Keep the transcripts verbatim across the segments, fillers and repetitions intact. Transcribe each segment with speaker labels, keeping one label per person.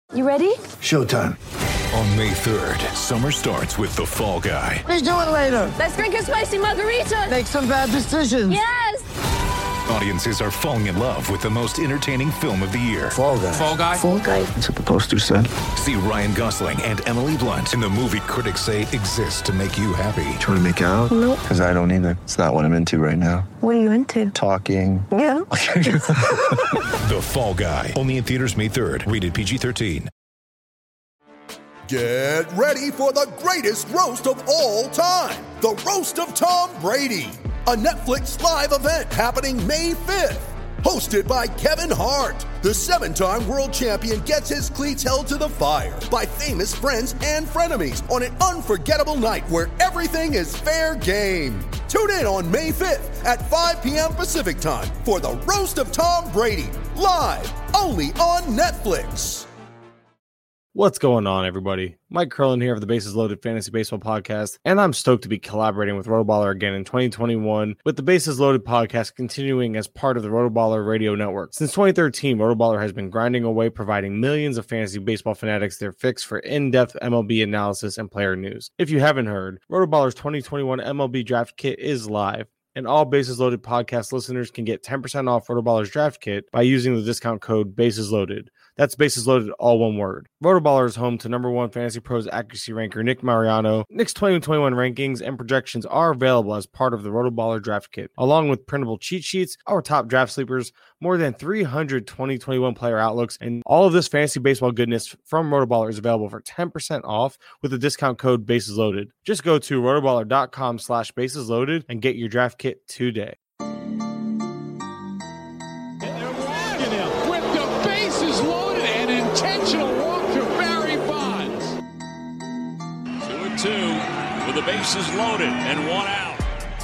Speaker 1: You ready?
Speaker 2: Showtime.
Speaker 3: On May third, summer starts with The Fall Guy.
Speaker 2: Let's do it later.
Speaker 1: Let's drink a spicy margarita.
Speaker 2: Make some bad decisions.
Speaker 1: Yes!
Speaker 3: Audiences are falling in love with the most entertaining film of the year.
Speaker 2: Fall Guy.
Speaker 4: Fall Guy?
Speaker 1: Fall Guy.
Speaker 2: That's what the poster said.
Speaker 3: See Ryan Gosling and Emily Blunt in the movie critics say exists to make you happy.
Speaker 2: Trying to make it out?
Speaker 1: Nope.
Speaker 2: Because I don't either. It's not what I'm into right now.
Speaker 1: What are you into?
Speaker 2: Talking.
Speaker 1: Yeah.
Speaker 3: The Fall Guy. Only in theaters May third. Rated P G thirteen.
Speaker 5: Get ready for the greatest roast of all time. The Roast of Tom Brady. A Netflix live event happening May fifth. Hosted by Kevin Hart. The seven-time world champion gets his cleats held to the fire by famous friends and frenemies on an unforgettable night where everything is fair game. Tune in on May fifth at five p.m. Pacific time for the Roast of Tom Brady. Live only on Netflix.
Speaker 6: What's going on, everybody? Mike Curlin here of the Bases Loaded Fantasy Baseball Podcast, and I'm stoked to be collaborating with Rotoballer again in twenty twenty-one, with the Bases Loaded Podcast continuing as part of the Rotoballer Radio Network. Since twenty thirteen, Rotoballer has been grinding away, providing millions of fantasy baseball fanatics their fix for in-depth M L B analysis and player news. If you haven't heard, Rotoballer's twenty twenty-one M L B Draft Kit is live, and all Bases Loaded podcast listeners can get ten percent off Rotoballer's Draft Kit by using the discount code Bases Loaded. That's Bases Loaded, all one word. Rotoballer is home to number one Fantasy Pros accuracy ranker Nick Mariano. Nick's twenty twenty-one rankings and projections are available as part of the Rotoballer Draft Kit, along with printable cheat sheets, our top draft sleepers, more than three hundred twenty twenty-one player outlooks, and all of this fantasy baseball goodness from Rotoballer is available for ten percent off with the discount code Bases Loaded. Just go to rotoballer.com slash bases loaded and get your draft kit today.
Speaker 7: Two with the bases loaded and one out.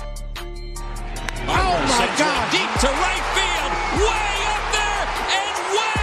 Speaker 4: Oh my God!
Speaker 7: Deep to right field, way up there and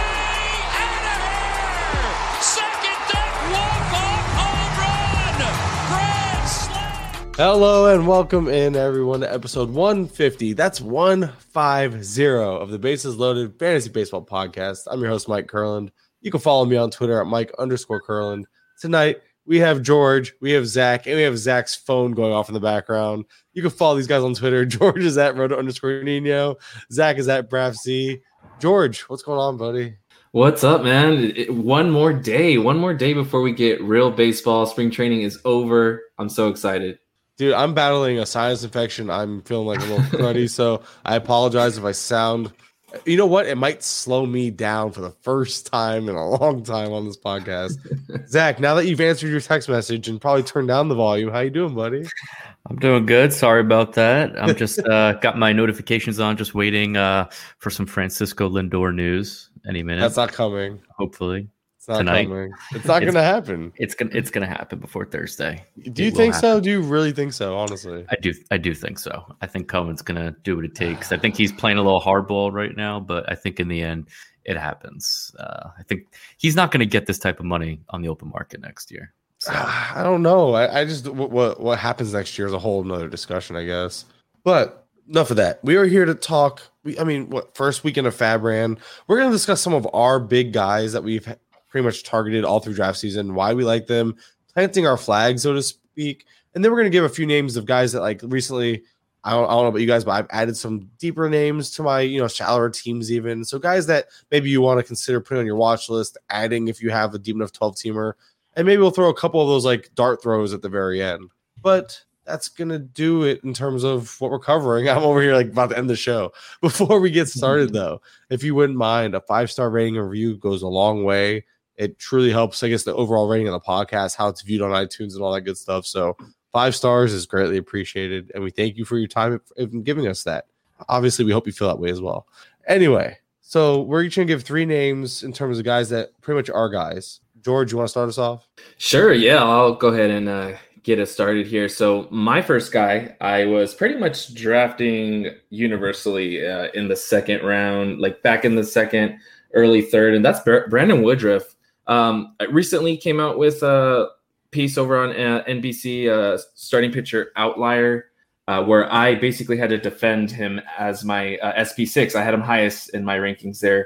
Speaker 7: way out of here. Second deck walk-off home run, grand slam.
Speaker 6: Hello and welcome in, everyone, to episode one fifty. That's one fifty of the Bases Loaded Fantasy Baseball Podcast. I'm your host, Mike Curland. You can follow me on Twitter at Mike underscore Curland. Tonight, we have George, we have Zach, and we have Zach's phone going off in the background. You can follow these guys on Twitter. George is at Roto underscore Nino. Zach is at BrafC. George, what's going on, buddy?
Speaker 8: What's up, man? It, one more day. One more day before we get real baseball. Spring training is over. I'm so excited.
Speaker 6: Dude, I'm battling a sinus infection. I'm feeling like a little cruddy, so I apologize if I sound... You know what? It might slow me down for the first time in a long time on this podcast. Zach, now that you've answered your text message and probably turned down the volume, how you doing, buddy?
Speaker 9: I'm doing good. Sorry about that. I'm just uh, got my notifications on, just waiting uh, for some Francisco Lindor news any minute.
Speaker 6: That's not coming.
Speaker 9: Hopefully.
Speaker 6: It's not
Speaker 9: tonight.
Speaker 6: coming. It's not going to happen.
Speaker 9: It's gonna it's gonna happen before Thursday.
Speaker 6: Do you
Speaker 9: It
Speaker 6: think
Speaker 9: will
Speaker 6: so?
Speaker 9: happen.
Speaker 6: Do you really think so? Honestly,
Speaker 9: I do. I do think so. I think Cohen's gonna do what it takes. I think he's playing a little hardball right now, but I think in the end it happens. Uh, I think he's not gonna get this type of money on the open market next year. So.
Speaker 6: I don't know. I, I just what, what what happens next year is a whole nother discussion, I guess. But enough of that. We are here to talk. We, I mean, what first weekend of Fabran? We're going to discuss some of our big guys that we've pretty much targeted all through draft season, why we like them, planting our flag, so to speak. And then we're going to give a few names of guys that like recently, I don't, I don't know about you guys, but I've added some deeper names to my, you know, shallower teams even. So guys that maybe you want to consider putting on your watch list, adding if you have a deep enough twelve teamer. And maybe we'll throw a couple of those like dart throws at the very end. But that's going to do it in terms of what we're covering. I'm over here like about to end the show. Before we get started, though, if you wouldn't mind, a five-star rating and review goes a long way. It truly helps, I guess, the overall rating of the podcast, how it's viewed on iTunes and all that good stuff. So five stars is greatly appreciated. And we thank you for your time in giving us that. Obviously, we hope you feel that way as well. Anyway, so we're each going to give three names in terms of guys that pretty much are guys. George, you want to start us off?
Speaker 8: Sure. Yeah, I'll go ahead and uh, get us started here. So my first guy, I was pretty much drafting universally uh, in the second round, like back in the second, early third. And that's Brandon Woodruff. Um, I recently came out with a piece over on uh, N B C, uh, starting pitcher outlier, uh, where I basically had to defend him as my uh, S P six. I had him highest in my rankings there.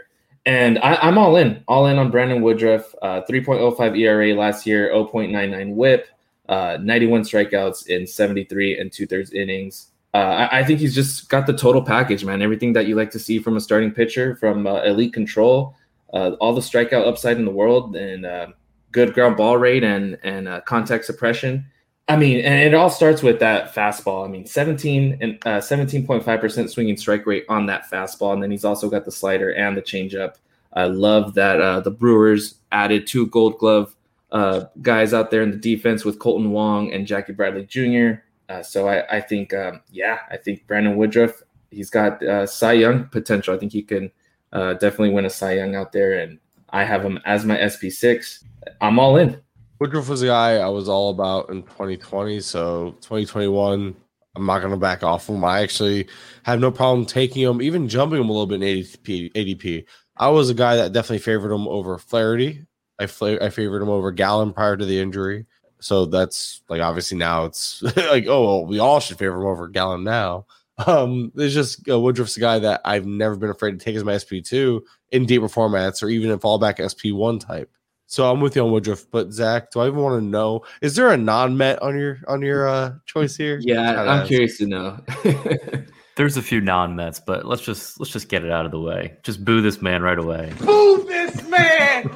Speaker 8: And I, I'm all in, all in on Brandon Woodruff. Uh, three point oh five E R A last year, oh point nine nine whip, uh, ninety-one strikeouts in seventy-three and two-thirds innings. Uh, I, I think he's just got the total package, man. Everything that you like to see from a starting pitcher, from uh, elite control, uh, all the strikeout upside in the world, and uh, good ground ball rate and and uh, contact suppression. I mean, and it all starts with that fastball. I mean, seventeen and uh, seventeen point five percent swinging strike rate on that fastball, and then he's also got the slider and the changeup. I love that uh, the Brewers added two Gold Glove uh, guys out there in the defense with Colton Wong and Jackie Bradley Junior Uh, so I, I think, um, yeah, I think Brandon Woodruff, he's got uh, Cy Young potential. I think he can uh, definitely win a Cy Young out there, and I have him as my S P six. I'm all in.
Speaker 6: Woodruff was a guy I was all about in twenty twenty, so twenty twenty-one, I'm not going to back off him. I actually have no problem taking him, even jumping him a little bit in A D P. A D P. I was a guy that definitely favored him over Flaherty. I, fl- I favored him over Gallen prior to the injury. So that's like, obviously now it's like, oh, well, we all should favor him over Gallen now. Um, it's just uh, Woodruff's a guy that I've never been afraid to take as my S P two in deeper formats or even in fallback S P one type. So I'm with you on Woodruff, but Zach, do I even want to know? Is there a non-Met on your on your uh, choice here?
Speaker 8: Yeah, I'm ask. curious to know.
Speaker 9: There's a few non-Mets, but let's just let's just get it out of the way. Just boo this man right away.
Speaker 4: Boo this man!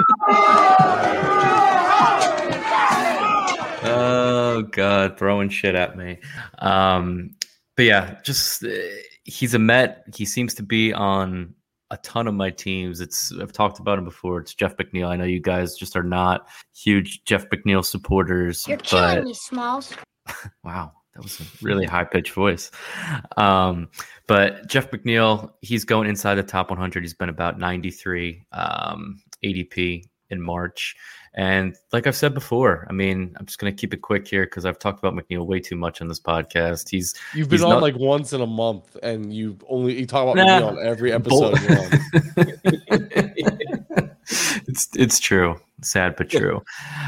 Speaker 9: Oh God, throwing shit at me. Um, but yeah, just uh, he's a Met. He seems to be on a ton of my teams. It's I've talked about him before. It's Jeff McNeil. I know you guys just are not huge Jeff McNeil supporters.
Speaker 1: You're
Speaker 9: but...
Speaker 1: killing me, Smalls.
Speaker 9: Wow, that was a really high pitched voice. Um, but Jeff McNeil, he's going inside the top one hundred. He's been about ninety-three um, A D P in March. And like I've said before, I mean, I'm just going to keep it quick here because I've talked about McNeil way too much on this podcast. He's
Speaker 6: You've been
Speaker 9: he's
Speaker 6: on
Speaker 9: not...
Speaker 6: like once in a month, and you only you talk about
Speaker 9: nah,
Speaker 6: McNeil on every episode.
Speaker 9: it's it's true, sad but true.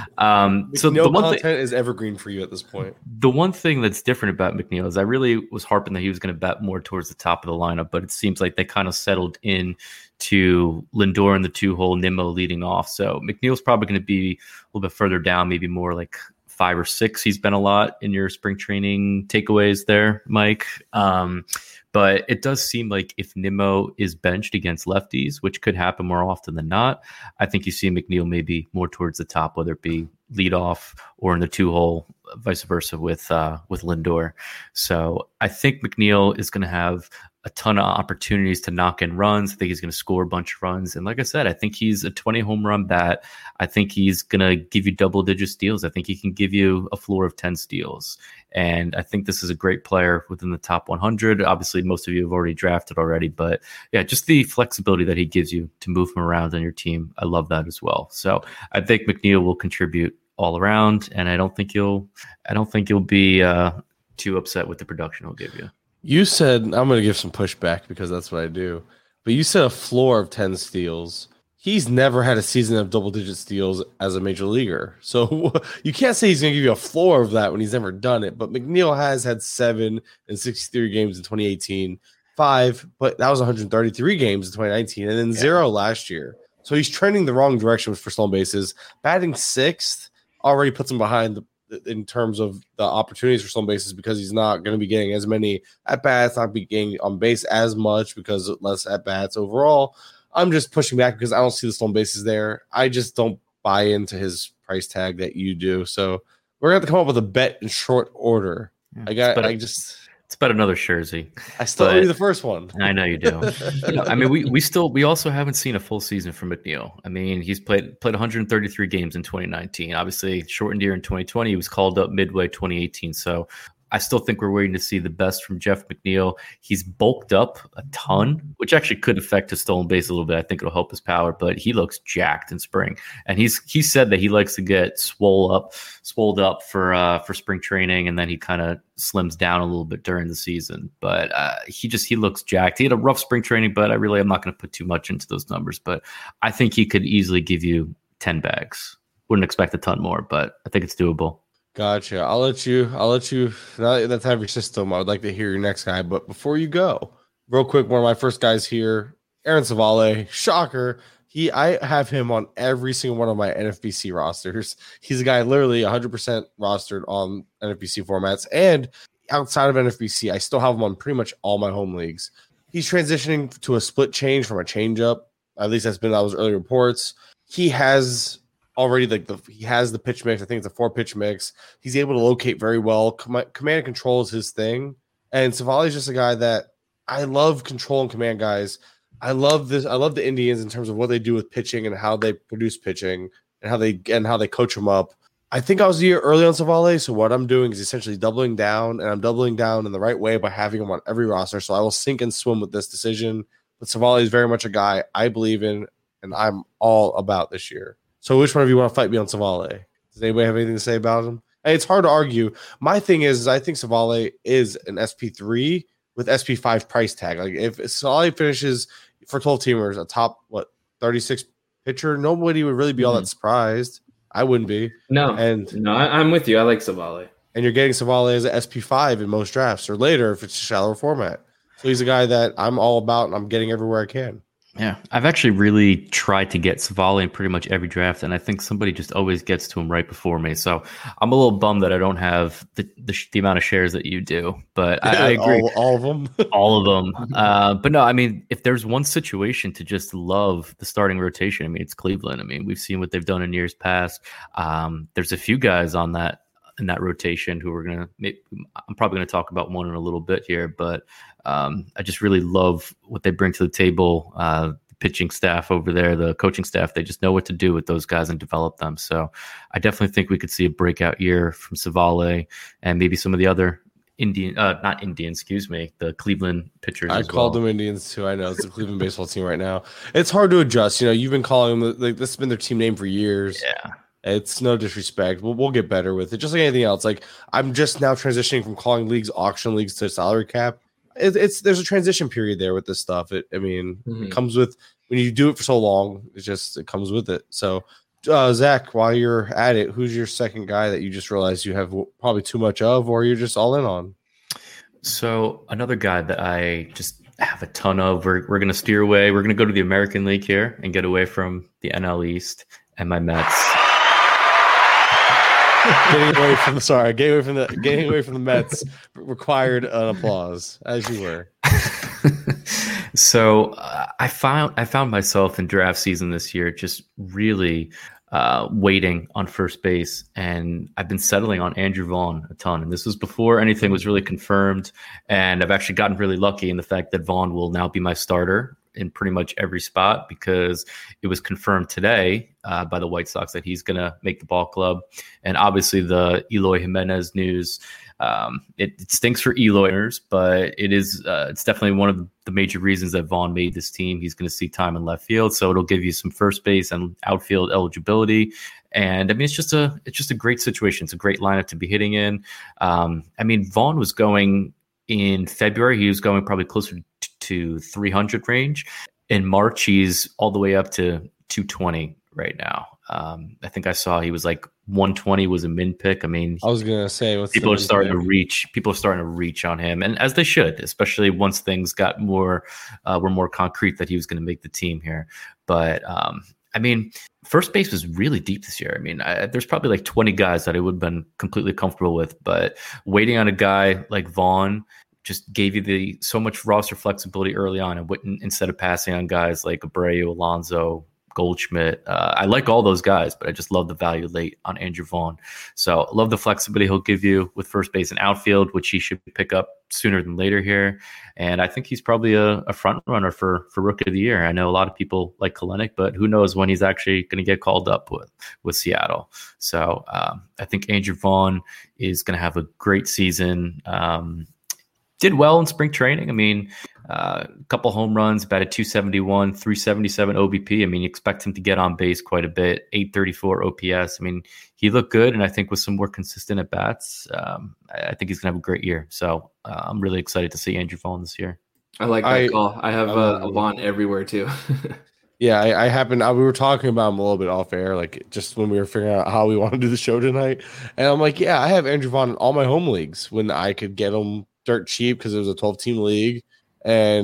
Speaker 9: Um, so
Speaker 6: McNeil
Speaker 9: the one
Speaker 6: content
Speaker 9: thing
Speaker 6: is evergreen for you at this point.
Speaker 9: The one thing that's different about McNeil is I really was harping that he was going to bet more towards the top of the lineup, but it seems like they kind of settled in to Lindor in the two hole, Nimmo leading off. So McNeil's probably going to be a little bit further down, maybe more like five or six. He's been a lot in your spring training takeaways there, Mike. Um, but it does seem like if Nimmo is benched against lefties, which could happen more often than not, I think you see McNeil maybe more towards the top, whether it be leadoff or in the two hole, vice versa with uh, with Lindor. So I think McNeil is going to have a ton of opportunities to knock in runs. I think he's going to score a bunch of runs. And like I said, I think he's a twenty home run bat. I think he's going to give you double digit steals. I think he can give you a floor of ten steals. And I think this is a great player within the top one hundred. Obviously, most of you have already drafted already, but yeah, just the flexibility that he gives you to move him around on your team. I love that as well. So I think McNeil will contribute all around. And I don't think you'll, I don't think you'll be uh, too upset with the production he'll give you.
Speaker 6: You said, I'm going to give some pushback because that's what I do, but you said a floor of ten steals. He's never had a season of double-digit steals as a major leaguer. So you can't say he's going to give you a floor of that when he's never done it. But McNeil has had seven and sixty-three games in twenty eighteen, five, but that was one hundred thirty-three games in twenty nineteen, and then yeah. zero last year. So he's trending the wrong direction for stolen bases. Batting sixth already puts him behind the in terms of the opportunities for stolen bases because he's not going to be getting as many at bats, not be getting on base as much because of less at bats overall. I'm just pushing back because I don't see the stolen bases there. I just don't buy into his price tag that you do. So we're going to have to come up with a bet in short order. Yeah, I got, I just,
Speaker 9: it's about another Jersey.
Speaker 6: I still owe you the first one.
Speaker 9: I know you do. You know, I mean, we we still we also haven't seen a full season from McNeil. I mean, he's played played one hundred thirty-three games in twenty nineteen. Obviously, shortened year in twenty twenty. He was called up midway twenty eighteen. So I still think we're waiting to see the best from Jeff McNeil. He's bulked up a ton, which actually could affect his stolen base a little bit. I think it'll help his power, but he looks jacked in spring. And he's he said that he likes to get swole up, swolled up for uh, for spring training, and then he kind of slims down a little bit during the season. But uh, he just he looks jacked. He had a rough spring training, but I really am not going to put too much into those numbers. But I think he could easily give you ten bags. Wouldn't expect a ton more, but I think it's doable.
Speaker 6: Gotcha. I'll let you, I'll let you, now that that's out of your system, I would like to hear your next guy. But before you go, real quick, one of my first guys here, Aaron Savale, shocker. He, I have him on every single one of my N F B C rosters. He's a guy literally one hundred percent rostered on N F B C formats. And outside of N F B C, I still have him on pretty much all my home leagues. He's transitioning to a split change from a changeup. At least that's been those early reports. He has already like the he has the pitch mix. I think it's a four pitch mix. He's able to locate very well. Com- command and control is his thing. And Savale is just a guy that I love control and command guys. I love this. I love the Indians in terms of what they do with pitching and how they produce pitching and how they and how they coach them up. I think I was a year early on Savale, so what I'm doing is essentially doubling down, and I'm doubling down in the right way by having him on every roster. So I will sink and swim with this decision. But Savale is very much a guy I believe in, and I'm all about this year. So which one of you want to fight me on Savale? Does anybody have anything to say about him? Hey, it's hard to argue. My thing is, is I think Savale is an S P three with S P five price tag. Like if Savale finishes for twelve teamers a top what thirty-six pitcher, nobody would really be all
Speaker 8: mm-hmm.
Speaker 6: that surprised. I wouldn't be.
Speaker 8: No,
Speaker 6: and
Speaker 8: no, I, I'm with you. I like Savale,
Speaker 6: and you're getting Savale as an S P five in most drafts or later if it's a shallower format. So he's a guy that I'm all about, and I'm getting everywhere I can.
Speaker 9: Yeah, I've actually really tried to get Savale in pretty much every draft, and I think somebody just always gets to him right before me. So I'm a little bummed that I don't have the the, the amount of shares that you do, but I, I agree.
Speaker 6: all, all of them,
Speaker 9: all of them. Uh, but no, I mean, if there's one situation to just love the starting rotation, I mean, it's Cleveland. I mean, we've seen what they've done in years past. Um, there's a few guys on that in that rotation who we're gonna. I'm probably gonna talk about one in a little bit here, but. Um, I just really love what they bring to the table. Uh, the pitching staff over there, the coaching staff, they just know what to do with those guys and develop them. So I definitely think we could see a breakout year from Savale and maybe some of the other Indian, uh, not Indian, excuse me, the Cleveland pitchers.
Speaker 6: I
Speaker 9: as
Speaker 6: called
Speaker 9: well.
Speaker 6: them Indians too. I know it's the Cleveland baseball team right now. It's hard to adjust. You know, you've been calling them like this has been their team name for years.
Speaker 9: Yeah.
Speaker 6: It's no disrespect. We'll, we'll get better with it. Just like anything else. Like I'm just now transitioning from calling leagues auction leagues to salary cap. It, it's there's a transition period there with this stuff. It, I mean,
Speaker 8: Mm-hmm.
Speaker 6: it comes with when you do it for so long. It just it comes with it. So, uh, Zach, while you're at it, who's your second guy that you just realized you have probably too much of, or you're just all in on?
Speaker 9: So another guy that I just have a ton of. We're we're gonna steer away. We're gonna go to the American League here and get away from the N L East and my Mets.
Speaker 6: Getting away from the sorry, getting away from the getting away from the Mets required an applause, as you were.
Speaker 9: So uh, I found I found myself in draft season this year just really uh, waiting on first base, and I've been settling on Andrew Vaughn a ton. And this was before anything was really confirmed, and I've actually gotten really lucky in the fact that Vaughn will now be my starter in pretty much every spot because it was confirmed today uh, by the White Sox that he's going to make the ball club. And obviously the Eloy Jimenez news, um, it, it stinks for Eloyers, but it is, uh, it's definitely one of the major reasons that Vaughn made this team. He's going to see time in left field. So it'll give you some first base and outfield eligibility. And I mean, it's just a, it's just a great situation. It's a great lineup to be hitting in. Um, I mean, Vaughn was going in February. He was going probably closer to to three hundred range. In March, he's all the way up to two twenty right now. Um, I think I saw he was like one twenty was a min pick. I mean,
Speaker 6: I was gonna say what's
Speaker 9: people are starting pick? to reach. People are starting to reach on him, and as they should, especially once things got more uh, were more concrete that he was going to make the team here. But um, I mean, first base was really deep this year. I mean, I, there's probably like twenty guys that I would have been completely comfortable with, but waiting on a guy like Vaughn just gave you the so much roster flexibility early on, and wouldn't instead of passing on guys like Abreu, Alonso, Goldschmidt. Uh, I like all those guys, but I just love the value late on Andrew Vaughn. So I love the flexibility he'll give you with first base and outfield, which he should pick up sooner than later here. And I think he's probably a, a front runner for, for Rookie of the Year. I know a lot of people like Kalenic, but who knows when he's actually going to get called up with, with Seattle. So um, I think Andrew Vaughn is going to have a great season. Um, Did well in spring training. I mean, uh, a couple home runs, about a two seventy-one, three seventy-seven O B P. I mean, you expect him to get on base quite a bit, eight thirty-four O P S. I mean, he looked good, and I think with some more consistent at bats, um, I, I think he's going to have a great year. So uh, I'm really excited to see Andrew Vaughn this year.
Speaker 8: I like that
Speaker 6: I,
Speaker 8: call. I have uh, a Vaughn everywhere too.
Speaker 6: Yeah, I, I happened. I, we were talking about him a little bit off air, like just when we were figuring out how we want to do the show tonight. And I'm like, yeah, I have Andrew Vaughn in all my home leagues when I could get him dirt cheap because it was a twelve team league, and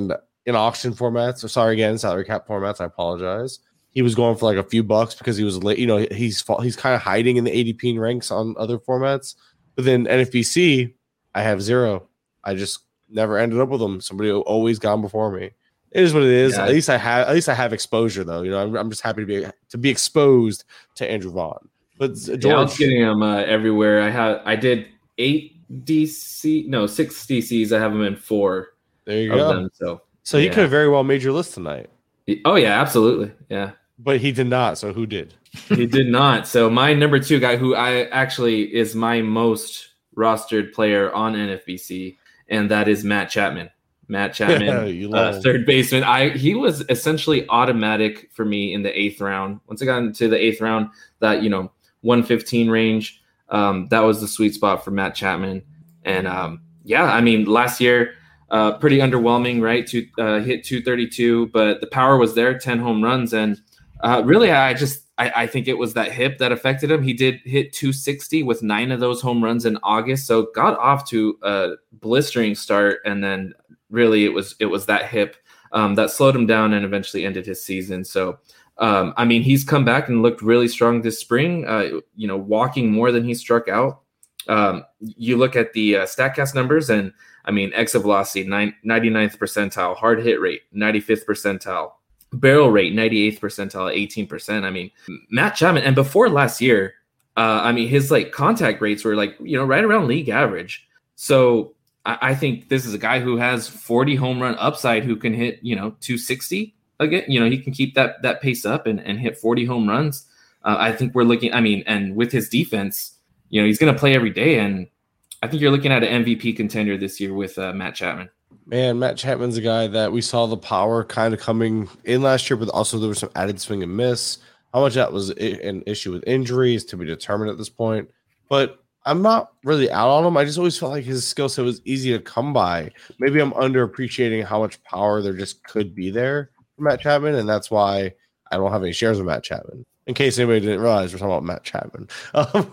Speaker 6: in auction formats. Or sorry again, salary cap formats. I apologize. He was going for like a few bucks because he was late. You know, he's he's kind of hiding in the A D P ranks on other formats. But then N F B C, I have zero. I just never ended up with him. Somebody always gone before me. It is what it is. Yeah. At least I have. At least I have exposure, though. You know, I'm, I'm just happy to be to be exposed to Andrew Vaughn. But George,
Speaker 8: yeah, I was getting him uh, everywhere. I had. I did eight D C, no six D Cs. I have them in four.
Speaker 6: There you go.
Speaker 8: Them, so,
Speaker 6: so he yeah. could have very well made your list tonight.
Speaker 8: Oh yeah, absolutely. Yeah,
Speaker 6: but he did not. So who did?
Speaker 8: He did not. So my number two guy, who I actually is my most rostered player on N F B C, and that is Matt Chapman. Matt Chapman, uh, third baseman. I he was essentially automatic for me in the eighth round. Once I got into the eighth round, that you know one fifteen range, um, that was the sweet spot for Matt Chapman. And um, yeah, I mean, last year, uh, pretty underwhelming, right? To uh, hit two thirty-two, but the power was there, ten home runs, and uh, really, I just I, I think it was that hip that affected him. He did hit two sixty with nine of those home runs in August, so got off to a blistering start, and then. Really, it was it was that hip um, that slowed him down and eventually ended his season. So, um, I mean, he's come back and looked really strong this spring. Uh, you know, walking more than he struck out. Um, you look at the uh, StatCast numbers, and I mean, exit velocity nine, ninety-ninth percentile, hard hit rate ninety-fifth percentile, barrel rate ninety-eighth percentile, eighteen percent. I mean, Matt Chapman, and before last year, uh, I mean, his like contact rates were like you know right around league average. So. I think this is a guy who has forty home run upside who can hit, you know, two sixty again. You know, he can keep that that pace up and, and hit forty home runs. Uh, I think we're looking, I mean, and with his defense, you know, he's going to play every day. And I think you're looking at an M V P contender this year with uh, Matt Chapman.
Speaker 6: Man, Matt Chapman's a guy that we saw the power kind of coming in last year, but also there was some added swing and miss. How much that was an issue with injuries to be determined at this point. But I'm not really out on him. I just always felt like his skill set was easy to come by. Maybe I'm underappreciating how much power there just could be there for Matt Chapman, and that's why I don't have any shares of Matt Chapman. In case anybody didn't realize, we're talking about Matt Chapman. Um,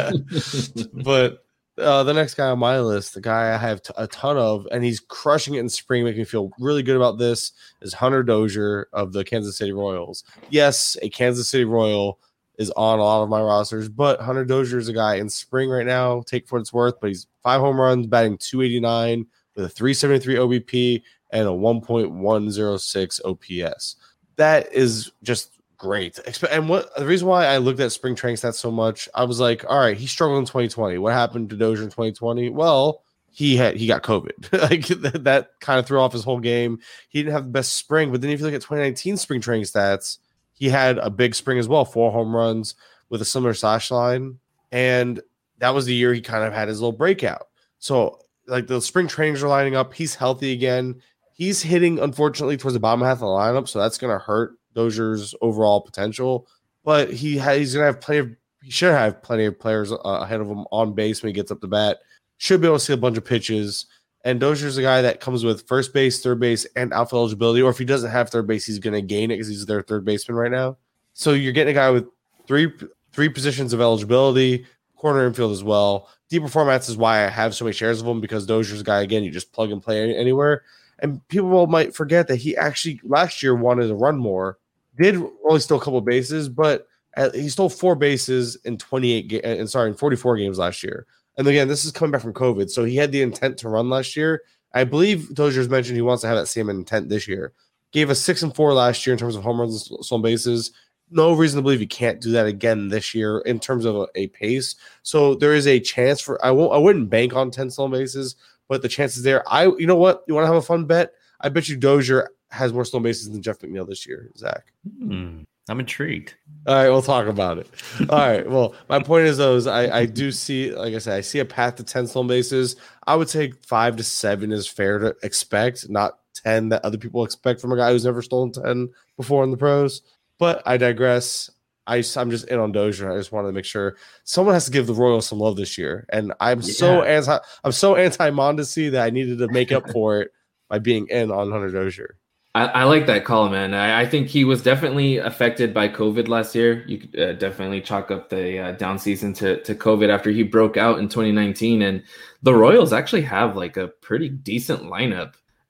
Speaker 6: but uh, the next guy on my list, the guy I have t- a ton of, and he's crushing it in spring, making me feel really good about this, is Hunter Dozier of the Kansas City Royals. Yes, a Kansas City Royal is on a lot of my rosters, but Hunter Dozier is a guy in spring right now. Take for what it's worth, but he's five home runs, batting two eighty-nine with a three seventy-three O B P and a one point one oh six O P S. That is just great. And what the reason why I looked at spring training stats so much, I was like, all right, he struggled in twenty twenty. What happened to Dozier in twenty twenty? Well, he had he got COVID. Like that, that kind of threw off his whole game. He didn't have the best spring, but then if you look at twenty nineteen spring training stats, he had a big spring as well, four home runs with a similar slash line. And that was the year he kind of had his little breakout. So, like, the spring trainings are lining up. He's healthy again. He's hitting, unfortunately, towards the bottom half of the lineup, so that's going to hurt Dozier's overall potential. But he ha- he's going to have plenty of – he should have plenty of players uh, ahead of him on base when he gets up to bat. Should be able to see a bunch of pitches. And Dozier's a guy that comes with first base, third base, and outfield eligibility. Or if he doesn't have third base, he's going to gain it because he's their third baseman right now. So you're getting a guy with three three positions of eligibility, corner infield as well. Deeper formats is why I have so many shares of him, because Dozier's a guy, again, you just plug and play anywhere. And people might forget that he actually last year wanted to run more. Did only steal a couple of bases, but he stole four bases in twenty-eight ga- and sorry, in forty-four games last year. And again, this is coming back from COVID, so he had the intent to run last year. I believe Dozier's mentioned he wants to have that same intent this year. Gave us six and four last year in terms of home runs and stolen bases. No reason to believe he can't do that again this year in terms of a, a pace. So there is a chance for I won't I wouldn't bank on ten stolen bases, but the chances there. I you know what? You want to have a fun bet? I bet you Dozier has more stolen bases than Jeff McNeil this year, Zach.
Speaker 9: Hmm. I'm intrigued.
Speaker 6: All right, we'll talk about it. All right. Well, my point is, though, is I, I do see, like I said, I see a path to ten stolen bases. I would say five to seven is fair to expect, not ten that other people expect from a guy who's never stolen ten before in the pros. But I digress. I, I'm just in on Dozier. I just wanted to make sure someone has to give the Royals some love this year, and I'm yeah. so anti. I'm so anti Mondesi that I needed to make up for it by being in on Hunter Dozier.
Speaker 8: I, I like that call, man. I, I think he was definitely affected by COVID last year. You could uh, definitely chalk up the uh, down season to, to COVID after he broke out in twenty nineteen. And the Royals actually have like a pretty decent lineup.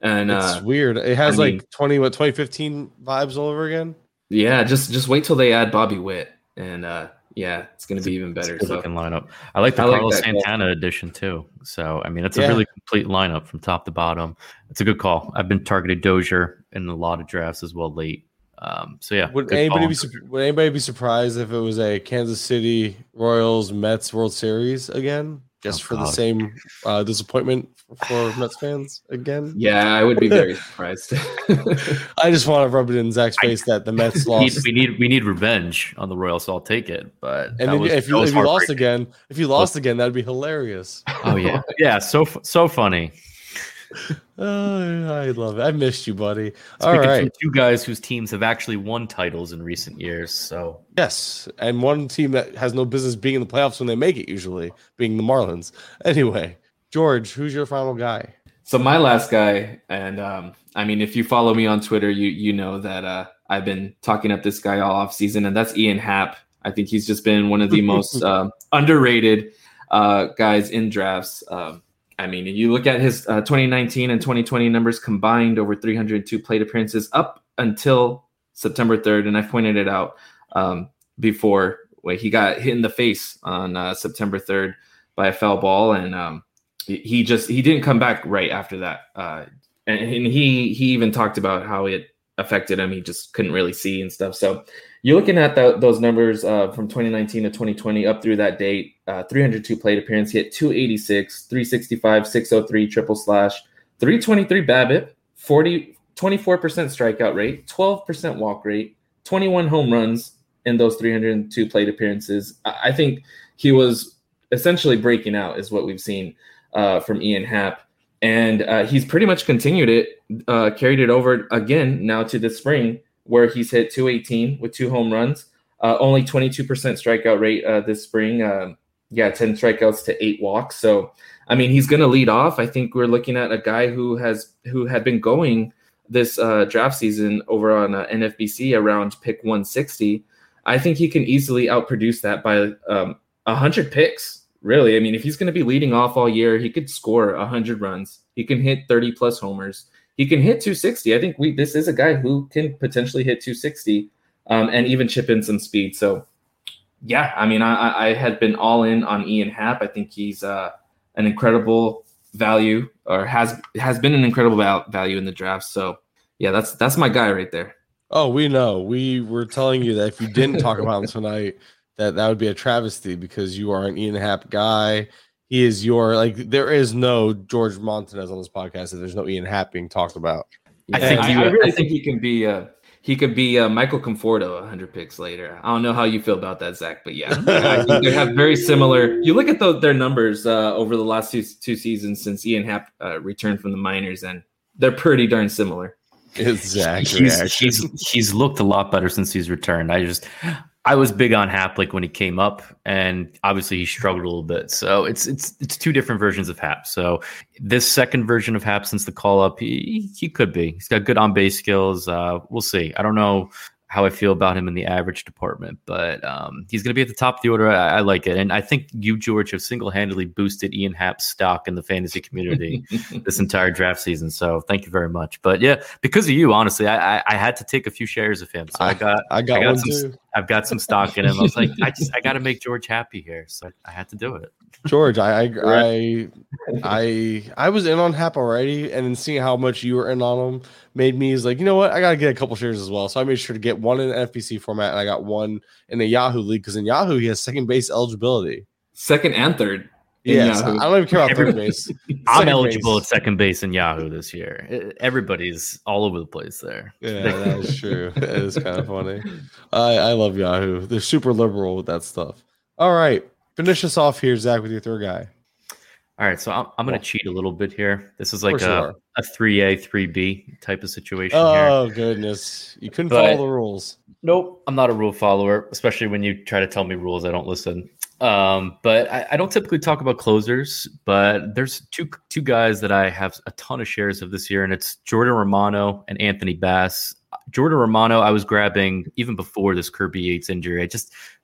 Speaker 8: And
Speaker 6: it's
Speaker 8: uh,
Speaker 6: weird. It has
Speaker 8: I
Speaker 6: like
Speaker 8: mean,
Speaker 6: twenty what twenty fifteen vibes all over again.
Speaker 8: Yeah, just just wait till they add Bobby Witt, and uh, yeah, it's going to be even better.
Speaker 9: It's a
Speaker 8: So
Speaker 9: looking lineup. I like the
Speaker 8: I like
Speaker 9: Carlos
Speaker 8: that
Speaker 9: Santana edition too. So I mean, it's
Speaker 6: Yeah.
Speaker 9: a really complete lineup from top to bottom. It's a good call. I've been targeted Dozier in a lot of drafts as well late. Um, so yeah,
Speaker 6: Would
Speaker 9: good
Speaker 6: anybody
Speaker 9: call.
Speaker 6: be sur- would anybody be surprised if it was a Kansas City Royals Mets World Series again, just
Speaker 9: Oh,
Speaker 6: for the
Speaker 9: God.
Speaker 6: same uh, disappointment for Mets fans again?
Speaker 8: yeah, I would be very surprised.
Speaker 6: I just want to rub it in Zach's face that the Mets
Speaker 9: We need,
Speaker 6: lost.
Speaker 9: we need we need revenge on the Royals, so I'll take it. But
Speaker 6: And
Speaker 9: that
Speaker 6: then
Speaker 9: was-
Speaker 6: if
Speaker 9: that
Speaker 6: you
Speaker 9: was
Speaker 6: if you lost
Speaker 9: heartbreaking.
Speaker 6: again, if you lost again, that'd be hilarious.
Speaker 9: Oh yeah, yeah, so f- so funny.
Speaker 6: Oh, I love it. I missed you, buddy. All
Speaker 9: Speaking
Speaker 6: right.
Speaker 9: from two guys whose teams have actually won titles in recent years, so
Speaker 6: Yes, and one team that has no business being in the playoffs when they make it, usually being the Marlins. Anyway, George, who's your final guy?
Speaker 8: So my last guy, and um, I mean, if you follow me on Twitter, you you know that uh, I've been talking up this guy all off season, and that's Ian Happ. I think he's just been one of the most uh, underrated uh, guys in drafts. Um, I mean, you look at his uh, twenty nineteen and twenty twenty numbers combined, over three hundred two plate appearances up until September third, and I pointed it out um, before when he got hit in the face on uh, September third by a foul ball, and um, he just he didn't come back right after that, uh, and, and he he even talked about how it affected him. He just couldn't really see and stuff. So you're looking at the, those numbers uh, from twenty nineteen to twenty twenty up through that date. Uh, three hundred two plate appearance, hit two eighty-six, three sixty-five, six oh three triple slash, three twenty-three BABIP, forty, twenty-four percent strikeout rate, twelve percent walk rate, twenty-one home runs in those three hundred two plate appearances. I, I think he was essentially breaking out is what we've seen uh, from Ian Happ. And uh, he's pretty much continued it, uh, carried it over again now to the spring, where he's hit two eighteen with two home runs, uh, only twenty-two percent strikeout rate uh, this spring. Um, yeah, ten strikeouts to eight walks. So, I mean, he's going to lead off. I think we're looking at a guy who has who had been going this uh, draft season over on uh, N F B C around pick one sixty. I think he can easily outproduce that by um, one hundred picks, really. I mean, if he's going to be leading off all year, he could score one hundred runs. He can hit thirty plus homers. He can hit two sixty. I think we this is a guy who can potentially hit two sixty um, and even chip in some speed. So, yeah, I mean, I, I had been all in on Ian Happ. I think he's uh, an incredible value, or has has been an incredible val- value in the draft. So, yeah, that's that's my guy right there.
Speaker 6: Oh, we know. We were telling you that if you didn't talk about him tonight, that that would be a travesty because you are an Ian Happ guy. He is your, like, there is no George Montanez on this podcast, and there's no Ian Happ being talked about.
Speaker 9: I think
Speaker 8: I,
Speaker 9: you-
Speaker 8: I really think he can be uh, he could be uh, Michael Conforto one hundred picks later. I don't know how you feel about that, Zach, but yeah, I think they have very similar. You look at the, their numbers uh, over the last two two seasons since Ian Happ uh, returned from the minors, and they're pretty darn similar.
Speaker 6: Exact
Speaker 9: he's,
Speaker 6: reaction.
Speaker 9: he's he's looked a lot better since he's returned. I just I was big on Hap like when he came up, and obviously he struggled a little bit. So it's it's it's two different versions of Hap. So this second version of Hap since the call up, he he could be. He's got good on base skills. Uh, we'll see. I don't know how I feel about him in the average department, but um, he's going to be at the top of the order. I, I like it, and I think you, George, have single-handedly boosted Ian Happ's stock in the fantasy community this entire draft season. So thank you very much. But yeah, because of you, honestly, I I, I had to take a few shares of him. So I, I got
Speaker 6: I got,
Speaker 9: I got
Speaker 6: one
Speaker 9: some,
Speaker 6: too.
Speaker 9: I've got some stock in him. I was like, I just I got to make George happy here, so I had to do it.
Speaker 6: George, I, I, I, I, I was in on Hap already, and then seeing how much you were in on him made me is like, you know what, I got to get a couple shares as well. So I made sure to get one in the F B C format, and I got one in the Yahoo league because in Yahoo he has second base eligibility.
Speaker 8: Second and third. in
Speaker 6: Yes,
Speaker 8: Yahoo.
Speaker 6: I don't even care about third base.
Speaker 9: I'm
Speaker 6: Second
Speaker 9: eligible
Speaker 6: base.
Speaker 9: at second base in Yahoo this year. E- Everybody's all over the place there.
Speaker 6: Yeah, that is true. It is kind of funny. I, I love Yahoo. They're super liberal with that stuff. All right, finish us off here, Zach, with your third guy.
Speaker 9: All right, so I'm, I'm going
Speaker 6: Well,
Speaker 9: to cheat a little bit here. This is
Speaker 6: of
Speaker 9: like
Speaker 6: course you
Speaker 9: a,
Speaker 6: are.
Speaker 9: a three A, three B type of situation here.
Speaker 6: Oh goodness, you couldn't
Speaker 9: But-
Speaker 6: follow the rules.
Speaker 9: Nope, I'm not a rule follower, especially when you try to tell me rules, I don't listen. Um, but I, I don't typically talk about closers, but there's two two guys that I have a ton of shares of this year, and it's Jordan Romano and Anthony Bass. Jordan Romano, I was grabbing even before this Kirby Yates injury. I just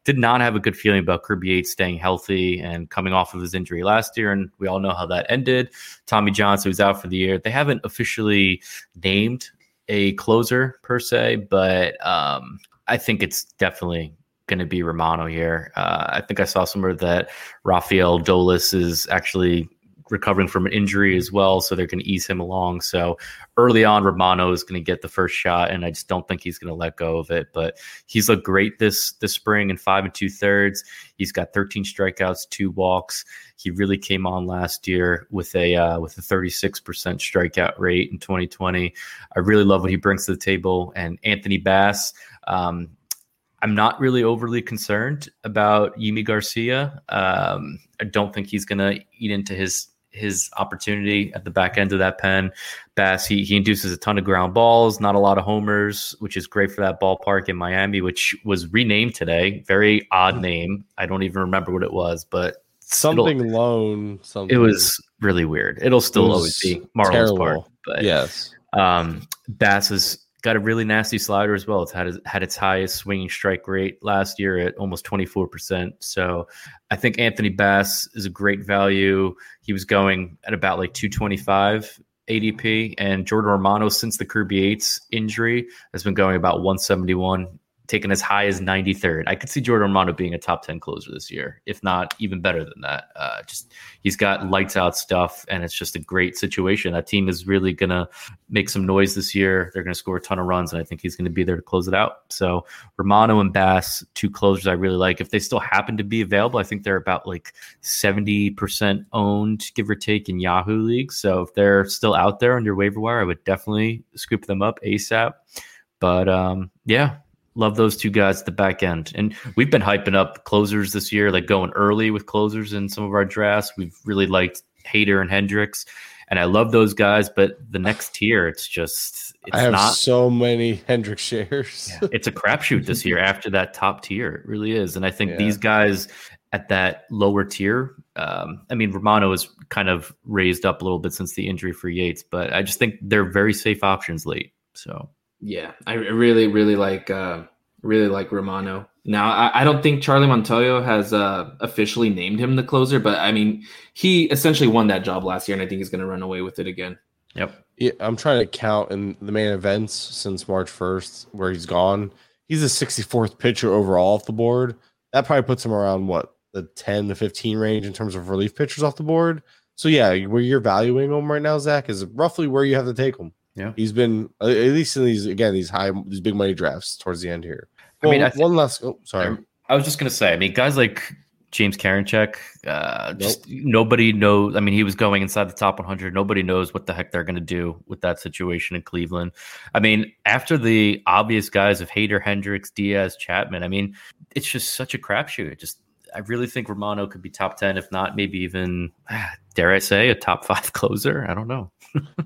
Speaker 9: did not have a good feeling about Kirby Yates staying healthy and coming off of his injury last year. And we all know how that ended. Tommy Johnson was out for the year. They haven't officially named a closer per se, but um, I think it's definitely going to be Romano here. Uh, I think I saw somewhere that Rafael Dolis is actually recovering from an injury as well, so they're going to ease him along. So early on, Romano is going to get the first shot, and I just don't think he's going to let go of it. But he's looked great this this spring in five and two thirds. He's got thirteen strikeouts, two walks. He really came on last year with a uh, with a thirty-six percent strikeout rate in twenty twenty. I really love what he brings to the table. And Anthony Bass, um, I'm not really overly concerned about Yimi Garcia. Um, I don't think he's going to eat into his his opportunity at the back end of that pen. Bass, he, he induces a ton of ground balls, not a lot of homers, which is great for that ballpark in Miami, which was renamed today. Very odd name. I don't even remember what it was, but
Speaker 6: something loan. Something.
Speaker 9: It was really weird. It'll still it always be Marlins terrible. Park. But
Speaker 6: yes,
Speaker 9: um, Bass is got a really nasty slider as well. It's had had its highest swinging strike rate last year at almost twenty-four percent. So I think Anthony Bass is a great value. He was going at about like two twenty-five A D P, and Jordan Romano, since the Kirby Yates injury, has been going about one seventy-one, taken as high as ninety-third. I could see Jordan Romano being a top ten closer this year, if not even better than that. Uh, just he's got lights out stuff, and it's just a great situation. That team is really going to make some noise this year. They're going to score a ton of runs, and I think he's going to be there to close it out. So Romano and Bass, two closers I really like. If they still happen to be available, I think they're about like seventy percent owned, give or take, in Yahoo leagues. So if they're still out there on your waiver wire, I would definitely scoop them up ASAP. But um, yeah, love those two guys at the back end. And we've been hyping up closers this year, like going early with closers in some of our drafts. We've really liked Hader and Hendricks, and I love those guys. But the next tier, it's just it's
Speaker 6: I have
Speaker 9: not
Speaker 6: so many Hendricks shares.
Speaker 9: Yeah, it's a crapshoot this year after that top tier. It really is. And I think
Speaker 6: Yeah.
Speaker 9: these guys at that lower tier, um, I mean, Romano has kind of raised up a little bit since the injury for Yates, but I just think they're very safe options late. So
Speaker 8: Yeah, I really, really like, uh, really like Romano. Now, I, I don't think Charlie Montoyo has uh, officially named him the closer, but I mean, he essentially won that job last year, and I think he's going to run away with it again.
Speaker 9: Yep.
Speaker 6: Yeah, I'm trying to count in the main events since March first where he's gone. He's the sixty-fourth pitcher overall off the board. That probably puts him around what the ten to fifteen range in terms of relief pitchers off the board. So yeah, where you're valuing him right now, Zach, is roughly where you have to take him.
Speaker 9: Yeah,
Speaker 6: he's been at least in these again these high these big money drafts towards the end here. Well,
Speaker 9: I mean, I
Speaker 6: one last. Oh, sorry,
Speaker 9: I was just gonna say. I mean, guys like James Karinchak, uh, just nope. nobody knows. I mean, he was going inside the top one hundred. Nobody knows what the heck they're gonna do with that situation in Cleveland. I mean, after the obvious guys of Hader, Hendricks, Diaz, Chapman, I mean, it's just such a crapshoot. It just. I really think Romano could be top ten, if not maybe even, dare I say, a top five closer. I don't know.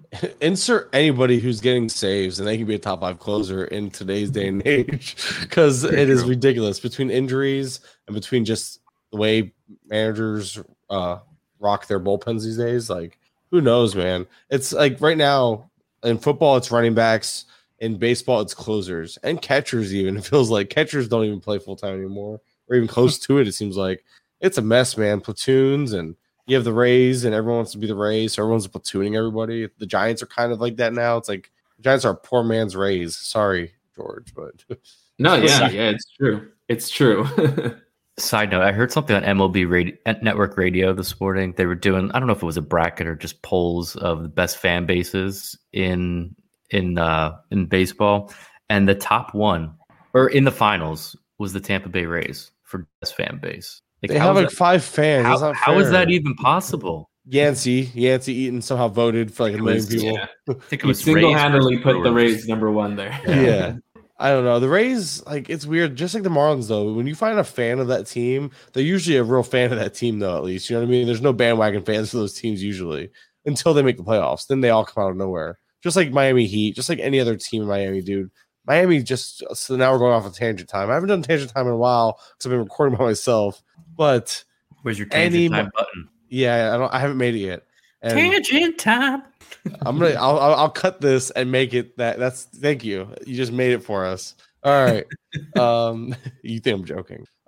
Speaker 6: Insert anybody who's getting saves, and they can be a top five closer in today's day and age, because it is ridiculous between injuries and between just the way managers uh, rock their bullpens these days. Like, who knows, man? It's like right now in football, it's running backs. In baseball, it's closers and catchers. Even it feels like catchers don't even play full time anymore. Or even close to it, it seems like it's a mess, man. Platoons, and you have the Rays, and everyone wants to be the Rays, so everyone's platooning everybody. The Giants are kind of like that now. It's like the Giants are a poor man's Rays. Sorry, George, but
Speaker 8: no, yeah, yeah, it's true. It's true.
Speaker 9: Side note: I heard something on M L B radio, Network Radio this morning. They were doing, I don't know if it was a bracket or just polls of the best fan bases in in uh, in baseball, and the top one or in the finals was the Tampa Bay Rays for best fan base.
Speaker 6: Like, they have like that, five fans.
Speaker 9: How,
Speaker 6: not
Speaker 9: how is that even possible?
Speaker 6: Yancey, Yancey Eaton somehow voted for like a million
Speaker 8: was,
Speaker 6: people.
Speaker 8: Yeah. I think it was single-handedly put the Rays number one there.
Speaker 6: Yeah. yeah. I don't know. The Rays, like, it's weird. Just like the Marlins, though, when you find a fan of that team, they're usually a real fan of that team, though, at least. You know what I mean? There's no bandwagon fans for those teams usually until they make the playoffs. Then they all come out of nowhere. Just like Miami Heat, just like any other team in Miami, dude. Miami just, so now we're going off of tangent time. I haven't done tangent time in a while because I've been recording by myself, but
Speaker 9: where's your tangent any, time button?
Speaker 6: Yeah, I don't, I haven't made it yet.
Speaker 9: And tangent time.
Speaker 6: I'm going to, I'll, I'll cut this and make it that. That's, thank you. You just made it for us. All right. um, you think I'm joking.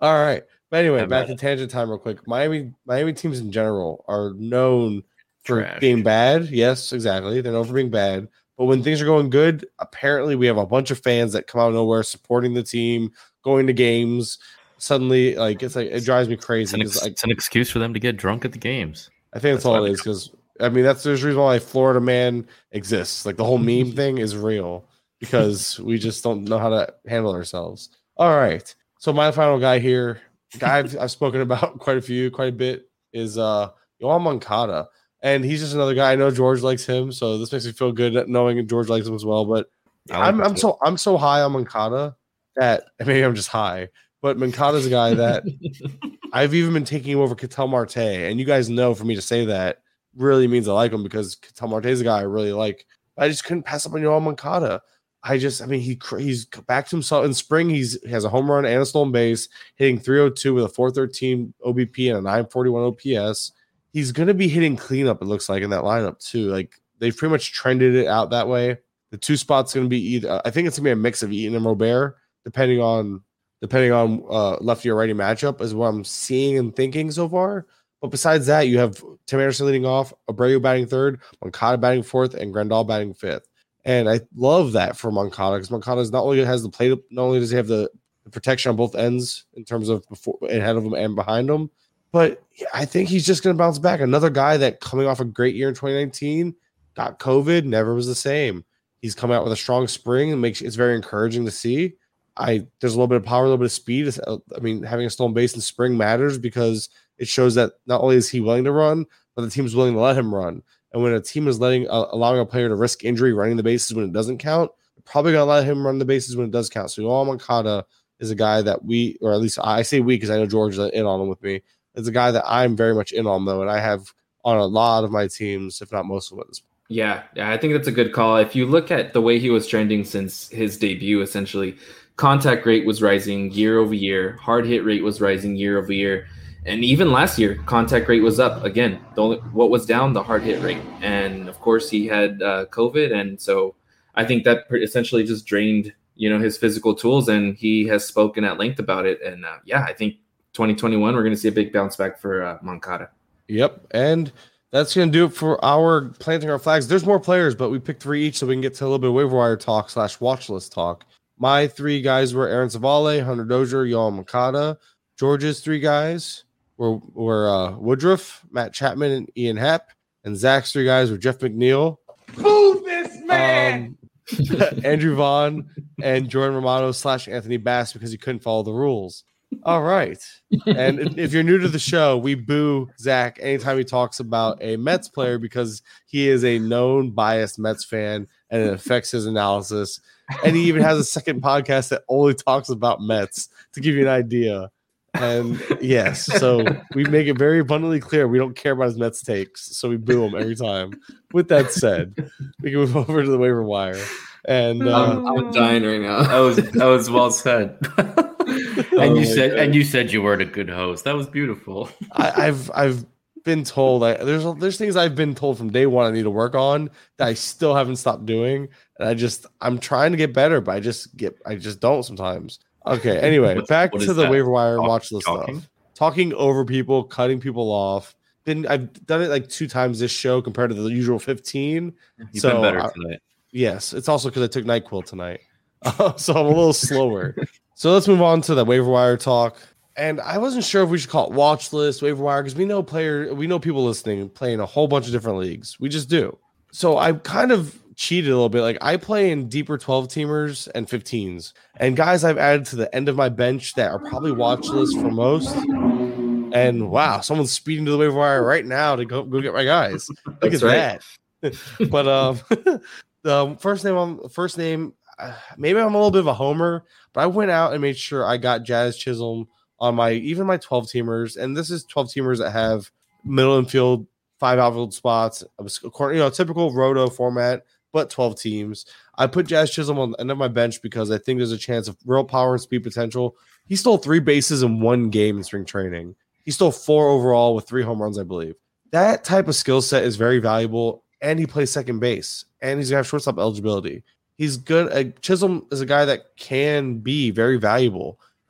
Speaker 6: All right. But anyway,
Speaker 9: How
Speaker 6: back
Speaker 9: about
Speaker 6: to tangent time real quick. Miami Miami teams in general are known for
Speaker 9: Trash.
Speaker 6: being bad. Yes, exactly. They're known for being bad. But when things are going good, apparently we have a bunch of fans that come out of nowhere supporting the team, going to games. Suddenly, like it's like it drives me
Speaker 9: It's
Speaker 6: crazy.
Speaker 9: an,
Speaker 6: 'cause,
Speaker 9: ex-
Speaker 6: like,
Speaker 9: it's an excuse for them to get drunk at the games.
Speaker 6: I think that's,
Speaker 9: That's why
Speaker 6: all it
Speaker 9: they
Speaker 6: is because I mean that's there's a reason why Florida man exists. Like the whole meme thing is real because we just don't know how to handle ourselves. All right. So my final guy here, guy I've, I've spoken about quite a few, quite a bit, is uh Yohan Moncada. And he's just another guy. I know George likes him, so this makes me feel good knowing George likes him as well. But
Speaker 9: I like
Speaker 6: I'm
Speaker 9: him
Speaker 6: I'm
Speaker 9: too.
Speaker 6: so I'm so high on Moncada that maybe I'm just high. But Moncada's a guy that I've even been taking him over Ketel Marte. And you guys know for me to say that really means I like him because Ketel Marte is a guy I really like. I just couldn't pass up on Yohan Moncada. I just, I mean, he he's back to himself in spring. He's he has a home run and a stolen base, hitting three oh two with a four thirteen O B P and a nine forty-one O P S. He's going to be hitting cleanup, it looks like, in that lineup too. Like they've pretty much trended it out that way. The two spots going to be either, I think it's going to be a mix of Eaton and Robert, depending on depending on uh, lefty or righty matchup, is what I'm seeing and thinking so far. But besides that, you have Tim Anderson leading off, Abreu batting third, Moncada batting fourth, and Grandal batting fifth. And I love that for Moncada because Moncada is not only has the plate, not only does he have the, the protection on both ends in terms of before ahead of him and behind him, but I think he's just going to bounce back. Another guy that coming off a great year in twenty nineteen, got COVID, never was the same. He's come out with a strong spring and makes it's very encouraging to see. I there's a little bit of power, a little bit of speed. I mean, having a stolen base in spring matters because it shows that not only is he willing to run, but the team's willing to let him run. And when a team is letting uh, allowing a player to risk injury running the bases when it doesn't count, they're probably going to let him run the bases when it does count. So Yohan Moncada is a guy that we, or at least I say we because I know George is in on him with me. It's a guy that I'm very much in on though, and I have on a lot of my teams, if not most of them.
Speaker 8: Yeah, yeah, I think that's a good call. If you look at the way he was trending since his debut, essentially, contact rate was rising year over year, hard hit rate was rising year over year, and even last year, contact rate was up again. The only, what was down, the hard hit rate, and of course, he had uh, COVID, and so I think that essentially just drained, you know, his physical tools, and he has spoken at length about it. And uh, yeah, I think twenty twenty-one, we're going to see a big bounce back for uh, Moncada.
Speaker 6: Yep, and that's going to do it for our planting our flags. There's more players, but we picked three each so we can get to a little bit of waiver wire talk slash watch list talk. My three guys were Aaron Savale, Hunter Dozier, Yohan Moncada. George's three guys were, were uh, Woodruff, Matt Chapman, and Ian Happ. And Zach's three guys were Jeff McNeil,
Speaker 4: Boo this man!
Speaker 6: um, Andrew Vaughn, and Jordan Romano slash Anthony Bass because he couldn't follow the rules. All right. And if you're new to the show, we boo Zach anytime he talks about a Mets player because he is a known biased Mets fan and it affects his analysis. And he even has a second podcast that only talks about Mets to give you an idea. And yes, so we make it very abundantly clear we don't care about his Mets takes, so we boo him every time. With that said, we can move over to the waiver wire. And uh,
Speaker 8: I'm, I'm dying right now.
Speaker 9: That was that was well said. and
Speaker 6: Oh
Speaker 9: you
Speaker 6: my
Speaker 9: said
Speaker 6: God.
Speaker 9: and you said you weren't a good host. That was beautiful.
Speaker 6: I, I've I've been told I, there's there's things I've been told from day one I need to work on that I still haven't stopped doing, and I just I'm trying to get better, but I just get I just don't sometimes. Okay, anyway,
Speaker 9: What-
Speaker 6: back
Speaker 9: what
Speaker 6: to
Speaker 9: is
Speaker 6: the
Speaker 9: that?
Speaker 6: waiver wire
Speaker 9: Talk-
Speaker 6: watch list
Speaker 9: talking?
Speaker 6: stuff. Talking over people, cutting people off. Been I've done it like two times this show compared to the usual fifteen.
Speaker 9: You've
Speaker 6: So,
Speaker 9: been better
Speaker 6: I-
Speaker 9: tonight.
Speaker 6: Yes, it's also because I took NyQuil tonight, uh, so I'm a little slower. So let's move on to the waiver wire talk. And I wasn't sure if we should call it watch list, waiver wire, because we know player, we know people listening playing a whole bunch of different leagues. We just do. So I kind of cheated a little bit. Like I play in deeper twelve teamers and fifteens, and guys I've added to the end of my bench that are probably watch list for most. And wow, someone's speeding to the waiver wire right now to go go get my guys. Look
Speaker 8: That's
Speaker 6: at
Speaker 8: right.
Speaker 6: that. But um, the first name on first name, uh, maybe I'm a little bit of a homer, but I went out and made sure I got Jazz Chisholm on my even my twelve teamers, and this is twelve teamers that have middle infield, five outfield spots, according you know typical roto format, but twelve teams. I put Jazz Chisholm on the end of my bench because I think there's a chance of real power and speed potential. He stole three bases in one game in spring training. He stole four overall with three home runs, I believe. That type of skill set is very valuable, and he plays second base, and he's gonna have shortstop eligibility. He's good. Uh, Chisholm is a guy that can be very valuable.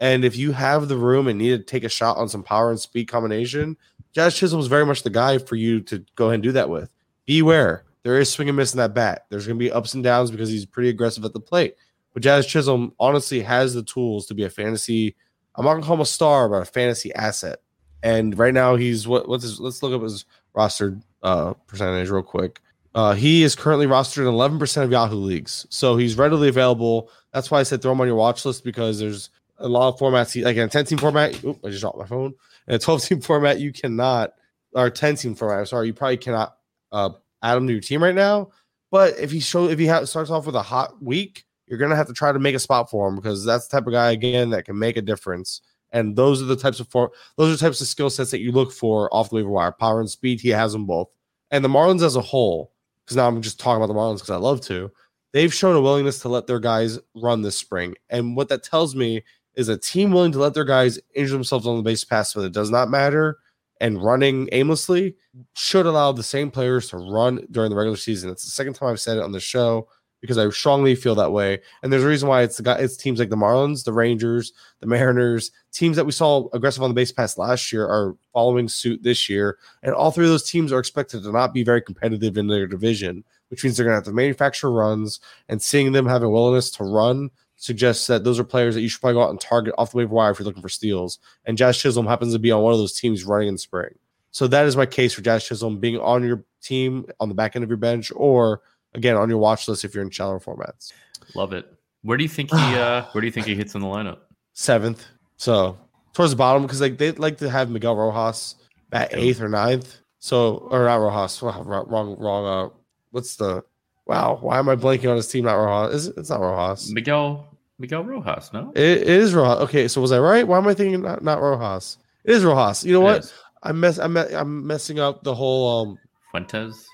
Speaker 6: And if you have the room and need to take a shot on some power and speed combination, Jazz Chisholm is very much the guy for you to go ahead and do that with. Beware. There is swing and miss in that bat. There's going to be ups and downs because he's pretty aggressive at the plate. But Jazz Chisholm honestly has the tools to be a fantasy, I'm not going to call him a star, but a fantasy asset. And right now he's, what? what's his, let's look up his roster uh, percentage real quick. Uh, he is currently rostered in eleven percent of Yahoo leagues. So he's readily available. That's why I said throw him on your watch list, because there's a lot of formats. Like in a ten-team format, oop, I just dropped my phone. In a twelve-team format, you cannot, or ten-team format, I'm sorry, you probably cannot uh, add him to your team right now. But if he show, if he ha- starts off with a hot week, you're going to have to try to make a spot for him, because that's the type of guy, again, that can make a difference. And those are the types of for, those are the types of skill sets that you look for off the waiver wire. Power and speed, he has them both. And the Marlins as a whole, because now I'm just talking about the Marlins because I love to, they've shown a willingness to let their guys run this spring. And what that tells me is a team willing to let their guys injure themselves on the base pass when it does not matter and running aimlessly should allow the same players to run during the regular season. It's the second time I've said it on the show because I strongly feel that way. And there's a reason why it's the guy, it's teams like the Marlins, the Rangers, the Mariners, teams that we saw aggressive on the base pass last year are following suit this year. And all three of those teams are expected to not be very competitive in their division, which means they're going to have to manufacture runs, and seeing them have a willingness to run suggests that those are players that you should probably go out and target off the waiver wire if you're looking for steals. And Jazz Chisholm happens to be on one of those teams running in spring. So that is my case for Jazz Chisholm being on your team on the back end of your bench, or again on your watch list if you're in shallow formats.
Speaker 9: Love it. Where do you think he uh where do you think he hits in the lineup?
Speaker 6: Seventh. So towards the bottom, because like they'd like to have Miguel Rojas at eighth or ninth. So or not Rojas. Wow, wrong, wrong. Uh, what's the wow? Why am I blanking on his team? Not Rojas. Is it, it's not Rojas.
Speaker 9: Miguel Miguel Rojas. No,
Speaker 6: it, it is Rojas. Okay, so was I right? Why am I thinking not, not Rojas? It is Rojas. You know what? I mess. I'm I'm messing up the whole. Um,
Speaker 9: Fuentes.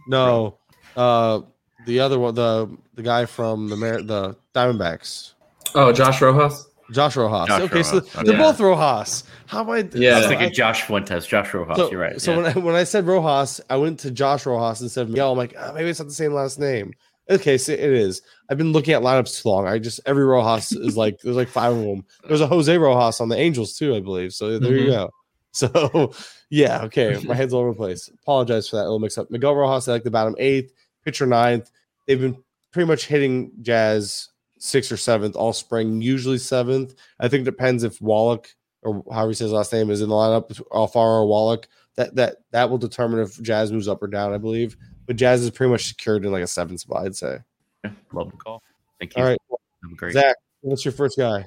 Speaker 6: no. Uh, the other one, the the guy from the Mar- the Diamondbacks.
Speaker 8: Oh, Josh Rojas.
Speaker 6: Josh Rojas.
Speaker 9: Josh
Speaker 6: okay,
Speaker 9: Rojas.
Speaker 6: so
Speaker 9: Okay.
Speaker 6: they're
Speaker 8: Yeah.
Speaker 6: both Rojas. How am I?
Speaker 8: Yeah.
Speaker 9: I was
Speaker 6: so
Speaker 9: thinking
Speaker 6: I-
Speaker 9: Josh Fuentes. Josh Rojas.
Speaker 6: So,
Speaker 9: You're right.
Speaker 6: so
Speaker 9: yeah.
Speaker 6: when I, when I said Rojas, I went to Josh Rojas instead of Miguel. I'm like, oh, maybe it's not the same last name. Okay, so it is. I've been looking at lineups too long. I just every Rojas is like there's like five of them. There's a Jose Rojas on the Angels too, I believe. So there you
Speaker 8: Mhm.
Speaker 6: go. So yeah, okay, my head's all over the place. Apologize for that little mix up. Miguel Rojas, I like the bottom eighth, pitcher ninth. They've been pretty much hitting Jazz sixth or seventh all spring, usually seventh. I think it depends if Wallach or however he says his last name is in the lineup, Alfaro or Wallach. That that that will determine if Jazz moves up or down, I believe. But Jazz is pretty much secured in like a seventh spot, I'd say.
Speaker 9: Love the call. Thank you.
Speaker 6: All right,
Speaker 9: I'm great.
Speaker 6: Zach, what's your first guy?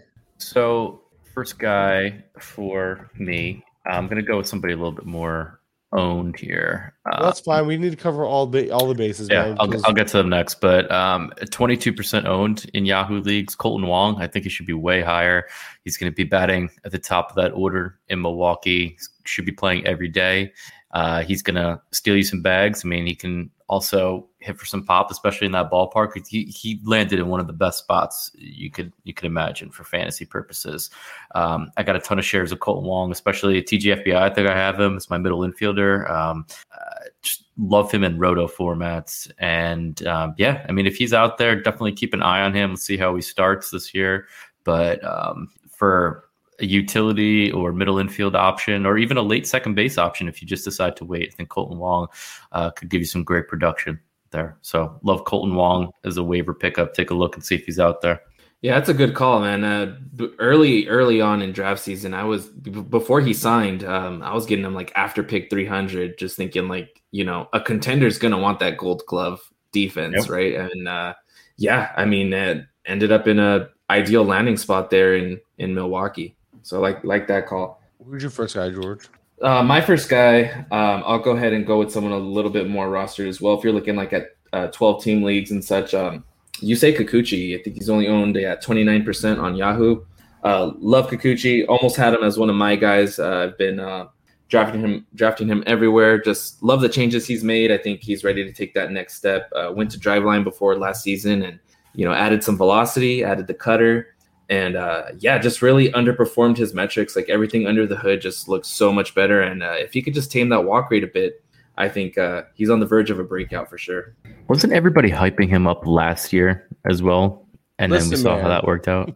Speaker 9: So first guy for me, I'm gonna go with somebody a little bit more owned here. Uh,
Speaker 6: Well, that's fine. We need to cover all the all the bases.
Speaker 9: Yeah,
Speaker 6: man,
Speaker 9: I'll,
Speaker 6: because-
Speaker 9: I'll get to them next. But um, twenty-two percent owned in Yahoo leagues. Colton Wong, I think he should be way higher. He's going to be batting at the top of that order in Milwaukee. Should be playing every day. Uh, he's going to steal you some bags. I mean, he can also hit for some pop, especially in that ballpark. He, he landed in one of the best spots you could you could imagine for fantasy purposes. Um, I got a ton of shares of Colton Wong, especially T G F B I. I think I have him as my middle infielder. Um, uh, just love him in roto formats. And um, yeah, I mean, if he's out there, definitely keep an eye on him. Let's see how he starts this year. But um, for a utility or middle infield option, or even a late second base option, if you just decide to wait, I think Colton Wong uh, could give you some great production there. So love Colton Wong as a waiver pickup. Take a look and see if he's out there.
Speaker 8: Yeah, that's a good call, man. Uh, b- early, early on in draft season, I was b- before he signed. Um, I was getting him like after pick three hundred, just thinking like, you know, a contender's gonna want that Gold Glove defense,
Speaker 9: Yep.
Speaker 8: right? And uh, yeah, I mean, it ended up in a ideal landing spot there in in Milwaukee. So like like that call.
Speaker 6: Who's your first guy, George?
Speaker 8: Uh, my first guy, um, I'll go ahead and go with someone a little bit more rostered as well. If you're looking like at uh, twelve team leagues and such, um, Yusei Kikuchi, I think he's only owned at twenty-nine percent on Yahoo. Uh, love Kikuchi. Almost had him as one of my guys. Uh, I've been uh, drafting him, drafting him everywhere. Just love the changes he's made. I think he's ready to take that next step. Uh, went to Driveline before last season, and you know, added some velocity, added the cutter. And uh, yeah, just really underperformed his metrics. Like everything under the hood just looks so much better. And uh, if he could just tame that walk rate a bit, I think uh, he's on the verge of a breakout for sure.
Speaker 9: Wasn't everybody hyping him up last year as well? And
Speaker 6: Listen,
Speaker 9: then we saw
Speaker 6: man.
Speaker 9: how that worked out.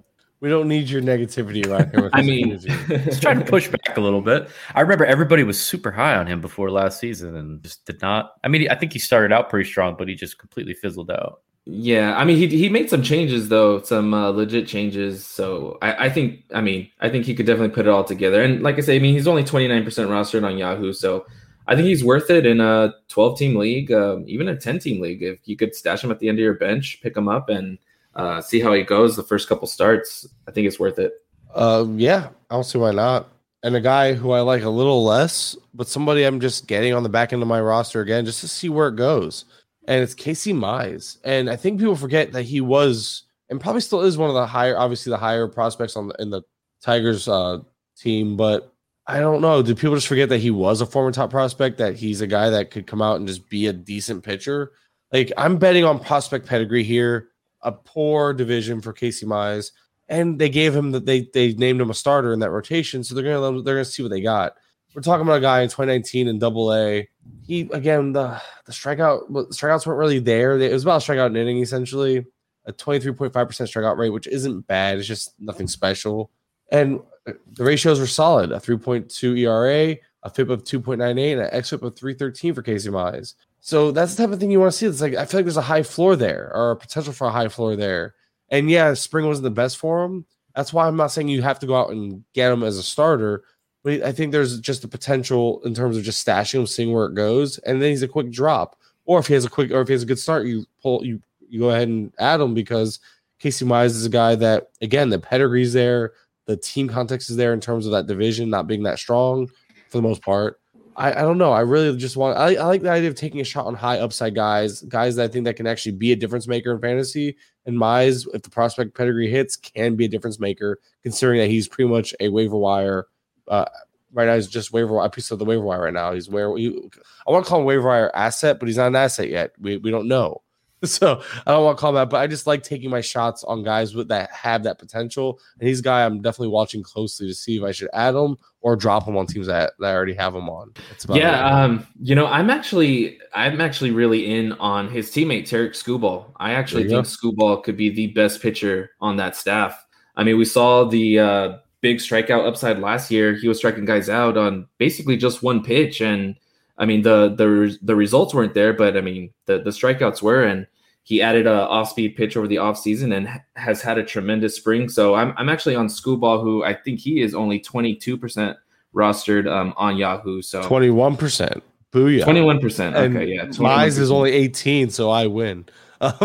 Speaker 6: We don't need your negativity around here.
Speaker 8: I mean,
Speaker 9: just trying to push back a little bit. I remember everybody was super high on him before last season and just did not. I mean, I think he started out pretty strong, but he just completely fizzled out.
Speaker 8: Yeah, I mean, he he made some changes though, some uh, legit changes. So I, I think, I mean, I think he could definitely put it all together. And like I say, I mean, he's only twenty-nine percent rostered on Yahoo, so I think he's worth it in a twelve-team league, um, even a ten-team league. If you could stash him at the end of your bench, pick him up, and uh, see how he goes the first couple starts, I think it's worth it.
Speaker 6: Um, yeah, I don't see why not. And a guy who I like a little less, but somebody I'm just getting on the back end of my roster again, just to see where it goes. And it's Casey Mize. And I think people forget that he was, and probably still is, one of the higher, obviously the higher prospects on the, in the Tigers uh, team. But I don't know. Do people just forget that he was a former top prospect, that he's a guy that could come out and just be a decent pitcher? Like, I'm betting on prospect pedigree here, a poor division for Casey Mize. And they gave him that they they named him a starter in that rotation. So they're gonna they're gonna see what they got. We're talking about a guy in twenty nineteen in Double A. He again the the strikeout the strikeouts weren't really there. It was about a strikeout an inning essentially, a twenty-three point five percent strikeout rate, which isn't bad. It's just nothing special. And the ratios were solid: a three point two E R A, a F I P of two point nine eight, and an X F I P of three thirteen for Casey Mize. So that's the type of thing you want to see. It's like I feel like there's a high floor there, or a potential for a high floor there. And yeah, spring wasn't the best for him. That's why I'm not saying you have to go out and get him as a starter. But I think there's just the potential in terms of just stashing him, seeing where it goes, and then he's a quick drop. Or if he has a quick, or if he has a good start, you pull, you you go ahead and add him, because Casey Mize is a guy that, again, the pedigree's there, the team context is there in terms of that division not being that strong for the most part. I, I don't know. I really just want. I, I like the idea of taking a shot on high upside guys, guys that I think that can actually be a difference maker in fantasy. And Mize, if the prospect pedigree hits, can be a difference maker, considering that he's pretty much a waiver wire. Uh, right now, he's just waiver a piece of the waiver wire right now. He's where he, I want to call him waiver wire asset, but he's not an asset yet. We we don't know, so I don't want to call him that. But I just like taking my shots on guys with that have that potential. And he's a guy I'm definitely watching closely to see if I should add him or drop him on teams that, that I already have him on. That's about
Speaker 8: yeah,
Speaker 6: it.
Speaker 8: um, you know, I'm actually I'm actually really in on his teammate Tarek Skubal. I actually think Skubal could be the best pitcher on that staff. I mean, we saw the uh, big strikeout upside last year. He was striking guys out on basically just one pitch, and I mean the the the results weren't there, but I mean the the strikeouts were, and he added a off-speed pitch over the offseason and has had a tremendous spring. So I'm I'm actually on Skubal, who I think he is only twenty-two percent rostered um, on Yahoo. So
Speaker 6: twenty-one percent. Booyah.
Speaker 8: twenty-one percent. Okay,
Speaker 6: and
Speaker 8: yeah.
Speaker 6: Mize is only eighteen, so I win. Um,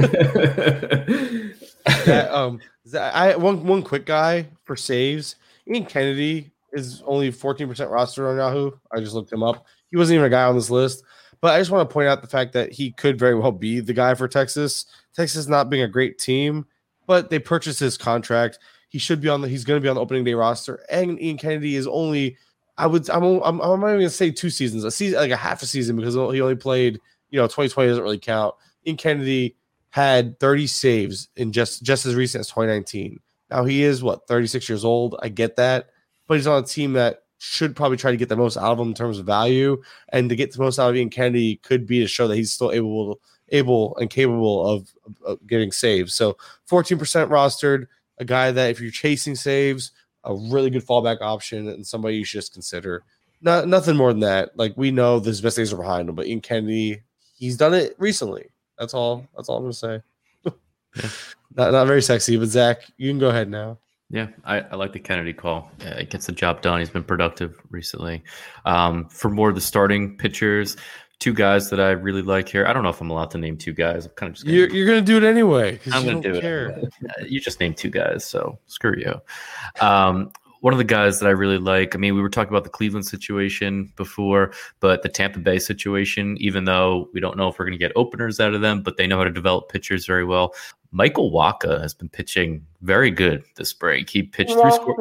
Speaker 6: that, um, that, I one one quick guy for saves. Ian Kennedy is only fourteen percent rostered on Yahoo. I just looked him up. He wasn't even a guy on this list. But I just want to point out the fact that he could very well be the guy for Texas. Texas not being a great team, but they purchased his contract. He should be on the. He's going to be on the opening day roster. And Ian Kennedy is only. I would. I'm. I'm, I'm not even going to say two seasons. A season, like a half a season, because he only played. You know, twenty twenty doesn't really count. Ian Kennedy had thirty saves in just just as recent as twenty nineteen. Now he is what thirty-six years old. I get that, but he's on a team that should probably try to get the most out of him in terms of value, and to get the most out of Ian Kennedy could be to show that he's still able, able and capable of, of getting saves. So fourteen percent rostered, a guy that if you're chasing saves, a really good fallback option and somebody you should just consider. Not nothing more than that. Like we know his best days are behind him, but Ian Kennedy, he's done it recently. That's all. That's all I'm gonna say. not not very sexy, but Zach, you can go ahead now.
Speaker 9: Yeah, I, I like the Kennedy call. Yeah, it gets the job done. He's been productive recently. Um, for more of the starting pitchers, two guys that I really like here. I don't know if I'm allowed to name two guys. I'm kind of just gonna,
Speaker 6: you're you're gonna do it anyway.
Speaker 9: I'm gonna do care. it. You just named two guys, so screw you. Um, one of the guys that I really like. I mean, we were talking about the Cleveland situation before, but the Tampa Bay situation. Even though we don't know if we're going to get openers out of them, but they know how to develop pitchers very well. Michael Wacha has been pitching very good this spring. He pitched three scores.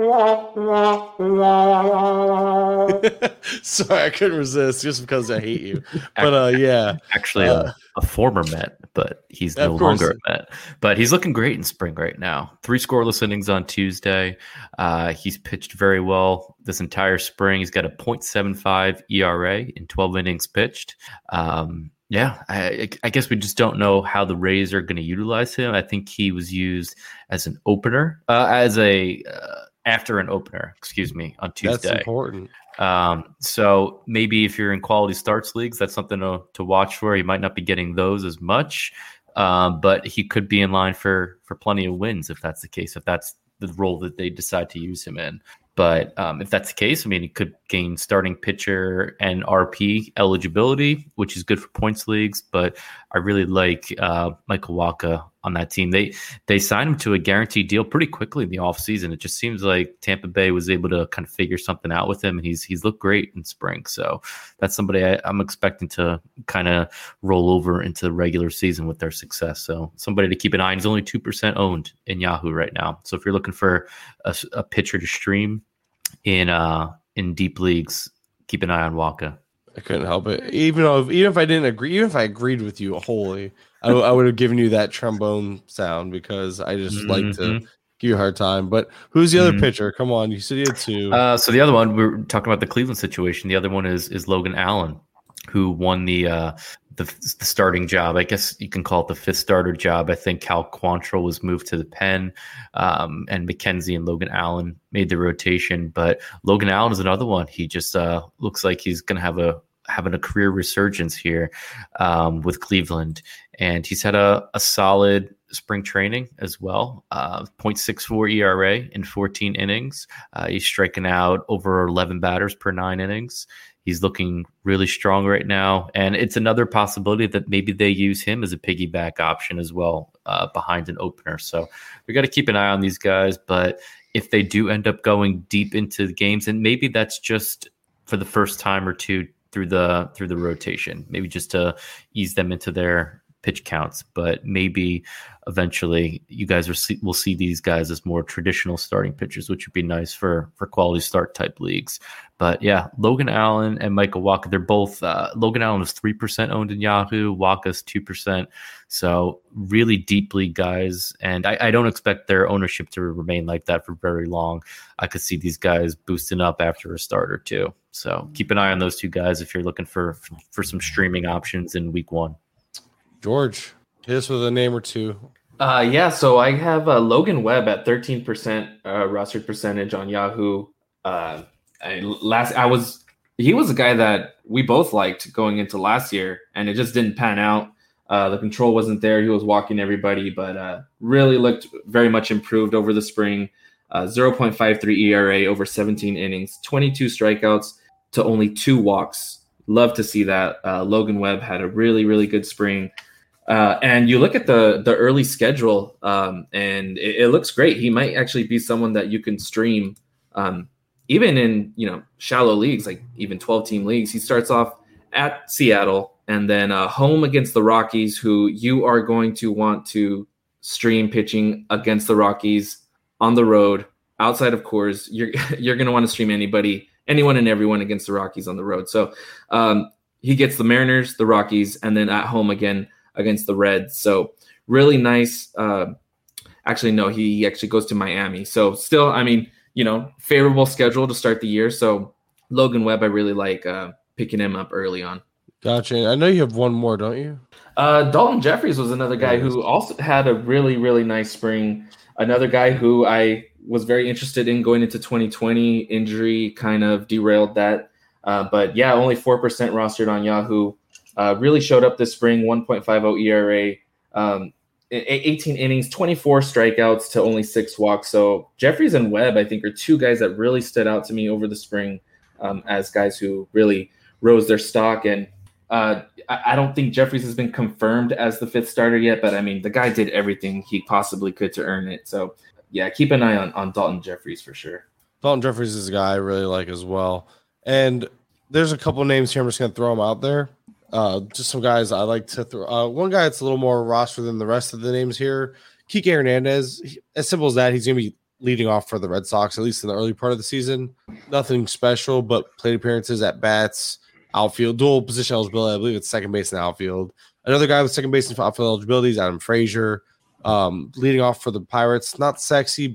Speaker 6: Sorry, I couldn't resist just because I hate you. But uh, yeah,
Speaker 9: actually, uh, a, a former Met, but he's no longer a Met. But he's looking great in spring right now. Three scoreless innings on Tuesday. Uh, he's pitched very well this entire spring. He's got a point seven five E R A in twelve innings pitched. Um, Yeah, I, I guess we just don't know how the Rays are going to utilize him. I think he was used as an opener, uh, as a uh, after an opener, excuse me, on Tuesday.
Speaker 6: That's important.
Speaker 9: Um, so maybe if you're in quality starts leagues, that's something to, to watch for. He might not be getting those as much, um, but he could be in line for for plenty of wins if that's the case, if that's the role that they decide to use him in. But um, if that's the case, I mean, he could gain starting pitcher and R P eligibility, which is good for points leagues. But I really like uh, Michael Wacha on that team. They they signed him to a guaranteed deal pretty quickly in the offseason. It just seems like Tampa Bay was able to kind of figure something out with him, and he's he's looked great in spring. So that's somebody I, I'm expecting to kind of roll over into the regular season with their success. So somebody to keep an eye on. He's only two percent owned in Yahoo right now. So if you're looking for a, a pitcher to stream in uh in deep leagues, keep an eye on Wacha.
Speaker 6: I couldn't help it. Even though, even if I didn't agree, even if I agreed with you wholly, I, I would have given you that trombone sound because I just mm-hmm. like to give you a hard time. But who's the other mm-hmm. pitcher? Come on, you said you had two.
Speaker 9: Uh, so the other one, we we're talking about the Cleveland situation. The other one is is Logan Allen, who won the uh the, the starting job. I guess you can call it the fifth starter job. I think Cal Quantrill was moved to the pen, um, and McKenzie and Logan Allen made the rotation. But Logan Allen is another one. He just uh, looks like he's going to have a having a career resurgence here um, with Cleveland, and he's had a, a solid spring training as well. Uh, point six four E R A in fourteen innings. Uh, he's striking out over eleven batters per nine innings. He's looking really strong right now. And it's another possibility that maybe they use him as a piggyback option as well uh, behind an opener. So we got to keep an eye on these guys. But if they do end up going deep into the games, and maybe that's just for the first time or two through the through the rotation, maybe just to ease them into their pitch counts, but maybe eventually you guys are see, will see these guys as more traditional starting pitchers, which would be nice for for quality start type leagues. But yeah, Logan Allen and Michael Wacha, they're both uh, Logan Allen is three percent owned in Yahoo, Wacha's two percent. So really deep league guys, and I, I don't expect their ownership to remain like that for very long. I could see these guys boosting up after a start or two. So keep an eye on those two guys if you're looking for for some streaming options in week one.
Speaker 6: George, hit us with a name or two.
Speaker 8: Uh, yeah, so I have uh, Logan Webb at thirteen percent uh, rostered percentage on Yahoo. Uh, I, last, I was he was a guy that we both liked going into last year, and it just didn't pan out. Uh, the control wasn't there. He was walking everybody, but uh, really looked very much improved over the spring. Uh, zero point five three E R A over seventeen innings, twenty-two strikeouts to only two walks. Love to see that. Uh, Logan Webb had a really, really good spring. Uh, and you look at the the early schedule, um, and it, it looks great. He might actually be someone that you can stream, um, even in you know shallow leagues, like even twelve team leagues. He starts off at Seattle, and then uh, home against the Rockies, who you are going to want to stream pitching against the Rockies on the road. Outside of Coors, you're you're going to want to stream anybody, anyone, and everyone against the Rockies on the road. So um, he gets the Mariners, the Rockies, and then at home again against the Reds. So really nice. Uh, actually, no, he actually goes to Miami. So still, I mean, you know, favorable schedule to start the year. So Logan Webb, I really like uh, picking him up early on.
Speaker 6: Gotcha. I know you have one more, don't you?
Speaker 8: Uh, Dalton Jeffries was another guy who also had a really, really nice spring. Another guy who I was very interested in going into twenty twenty. Injury kind of derailed that. Uh, but yeah, only four percent rostered on Yahoo. Uh, really showed up this spring, one point five oh E R A, um, eighteen innings, twenty-four strikeouts to only six walks. So Jeffries and Webb, I think, are two guys that really stood out to me over the spring um, as guys who really rose their stock. And uh, I, I don't think Jeffries has been confirmed as the fifth starter yet, but I mean, the guy did everything he possibly could to earn it. So yeah, keep an eye on, on Dalton Jeffries for sure.
Speaker 6: Dalton Jeffries is a guy I really like as well. And there's a couple names here. I'm just going to throw them out there. Uh, just some guys I like to throw. Uh, one guy that's a little more roster than the rest of the names here, Kike Hernandez. He, as simple as that, he's going to be leading off for the Red Sox, at least in the early part of the season. Nothing special, but plate appearances at bats, outfield, dual position eligibility. I believe it's second base and outfield. Another guy with second base and outfield eligibility is Adam Frazier. Um, leading off for the Pirates, not sexy, but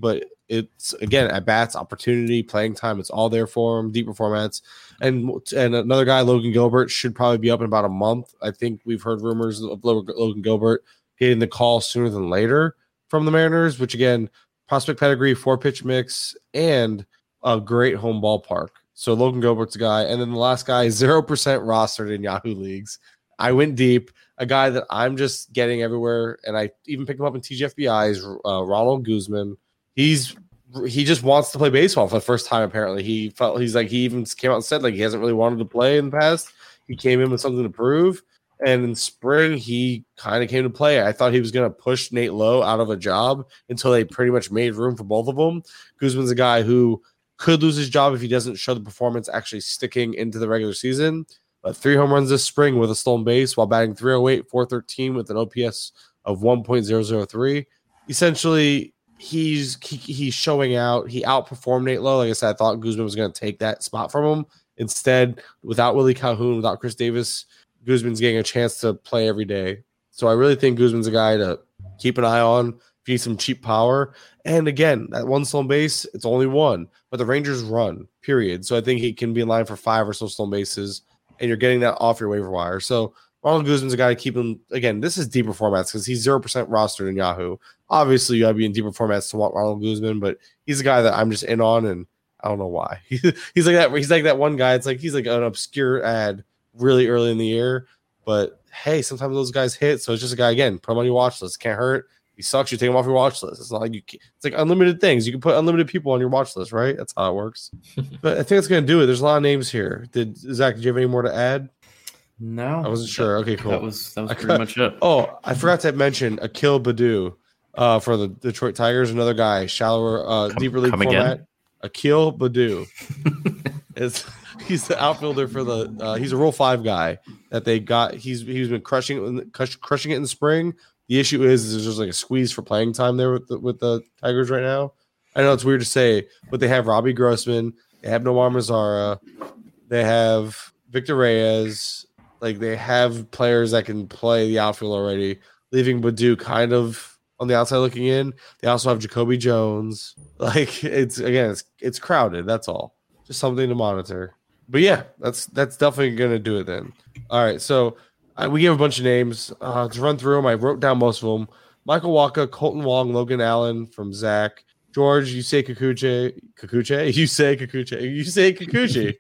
Speaker 6: it's again at bats, opportunity, playing time. It's all there for him. Deeper formats, and and another guy, Logan Gilbert, should probably be up in about a month. I think we've heard rumors of Logan Gilbert getting the call sooner than later from the Mariners, which again, prospect pedigree, four pitch mix, and a great home ballpark. So Logan Gilbert's a guy, and then the last guy is zero percent rostered in Yahoo leagues. I went deep. A guy that I'm just getting everywhere, and I even picked him up in T G F B I is uh, Ronald Guzman. He's he just wants to play baseball for the first time. Apparently, he felt he's like he even came out and said like he hasn't really wanted to play in the past. He came in with something to prove, and in spring he kind of came to play. I thought he was going to push Nate Lowe out of a job until they pretty much made room for both of them. Guzman's a guy who could lose his job if he doesn't show the performance actually sticking into the regular season. But three home runs this spring with a stolen base while batting three oh eight, four thirteen with an O P S of one point oh oh three. Essentially, he's he, he's showing out. He outperformed Nate Lowe. Like I said, I thought Guzman was going to take that spot from him. Instead, without Willie Calhoun, without Chris Davis, Guzman's getting a chance to play every day. So I really think Guzman's a guy to keep an eye on if you need some cheap power. And again, that one stolen base, it's only one. But the Rangers run, period. So I think he can be in line for five or so stolen bases. And you're getting that off your waiver wire. So Ronald Guzman's a guy to keep him. Again, this is deeper formats because he's zero percent rostered in Yahoo. Obviously, you got to be in deeper formats to want Ronald Guzman, but he's a guy that I'm just in on, and I don't know why. he's like that. He's like that one guy. It's like he's like an obscure ad really early in the year. But hey, sometimes those guys hit. So it's just a guy, again, put him on your watch list. Can't hurt. He sucks. You take him off your watch list. It's not like you. Can, it's like unlimited things. You can put unlimited people on your watch list, right? That's how it works. But I think that's going to do it. There's a lot of names here. Did Zach? Did you have any more to add?
Speaker 9: No,
Speaker 6: I wasn't sure. Okay, cool.
Speaker 9: That was that was pretty much it.
Speaker 6: Oh, I forgot to mention Akil Baddoo uh, for the Detroit Tigers. Another guy, shallower, uh,
Speaker 9: come,
Speaker 6: deeper league
Speaker 9: come
Speaker 6: format.
Speaker 9: Again?
Speaker 6: Akil Baddoo. is he's the outfielder for the. Uh, he's a Rule Five guy that they got. He's he's been crushing it, in, crushing it in the spring. The issue is, is there's just like a squeeze for playing time there with the, with the Tigers right now. I know it's weird to say, but they have Robbie Grossman, they have Nomar Mazara, they have Victor Reyes. Like they have players that can play the outfield already, leaving Baddoo kind of on the outside looking in. They also have Jacoby Jones. Like it's again, it's it's crowded. That's all. Just something to monitor. But yeah, that's that's definitely gonna do it then. All right, so. We gave a bunch of names uh, to run through them. I wrote down most of them. Michael Wacha, Colton Wong, Logan Allen from Zach. George, you say Kikuchi. Kikuchi? You say Kikuchi. You say Kikuchi.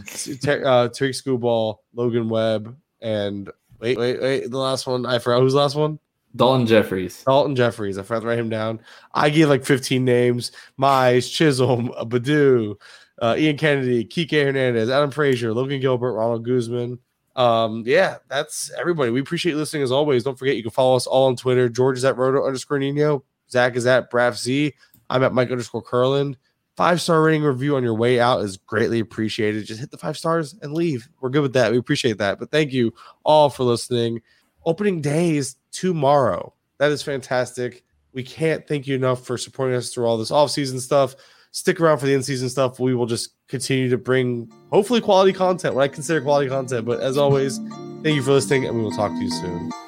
Speaker 6: uh, Tariq Skubal, Logan Webb, and wait, wait, wait. The last one. I forgot. Who's the last one?
Speaker 8: Dalton Jeffries.
Speaker 6: Dalton Jeffries. I forgot to write him down. I gave like fifteen names. Mize, Chisholm, Baddoo, uh, Ian Kennedy, Kike Hernandez, Adam Frazier, Logan Gilbert, Ronald Guzman. Um, yeah, that's everybody. We appreciate you listening as always. Don't forget you can follow us all on Twitter. George is at Roto underscore Nino. Zach is at Braf Z. I'm at Mike underscore Curland. Five star rating review on your way out is greatly appreciated. Just hit the five stars and leave. We're good with that. We appreciate that. But thank you all for listening. Opening day is tomorrow. That is fantastic. We can't thank you enough for supporting us through all this off-season stuff. Stick around for the in-season stuff. We will just continue to bring, hopefully, quality content, what I consider quality content. But as always, thank you for listening, and we will talk to you soon.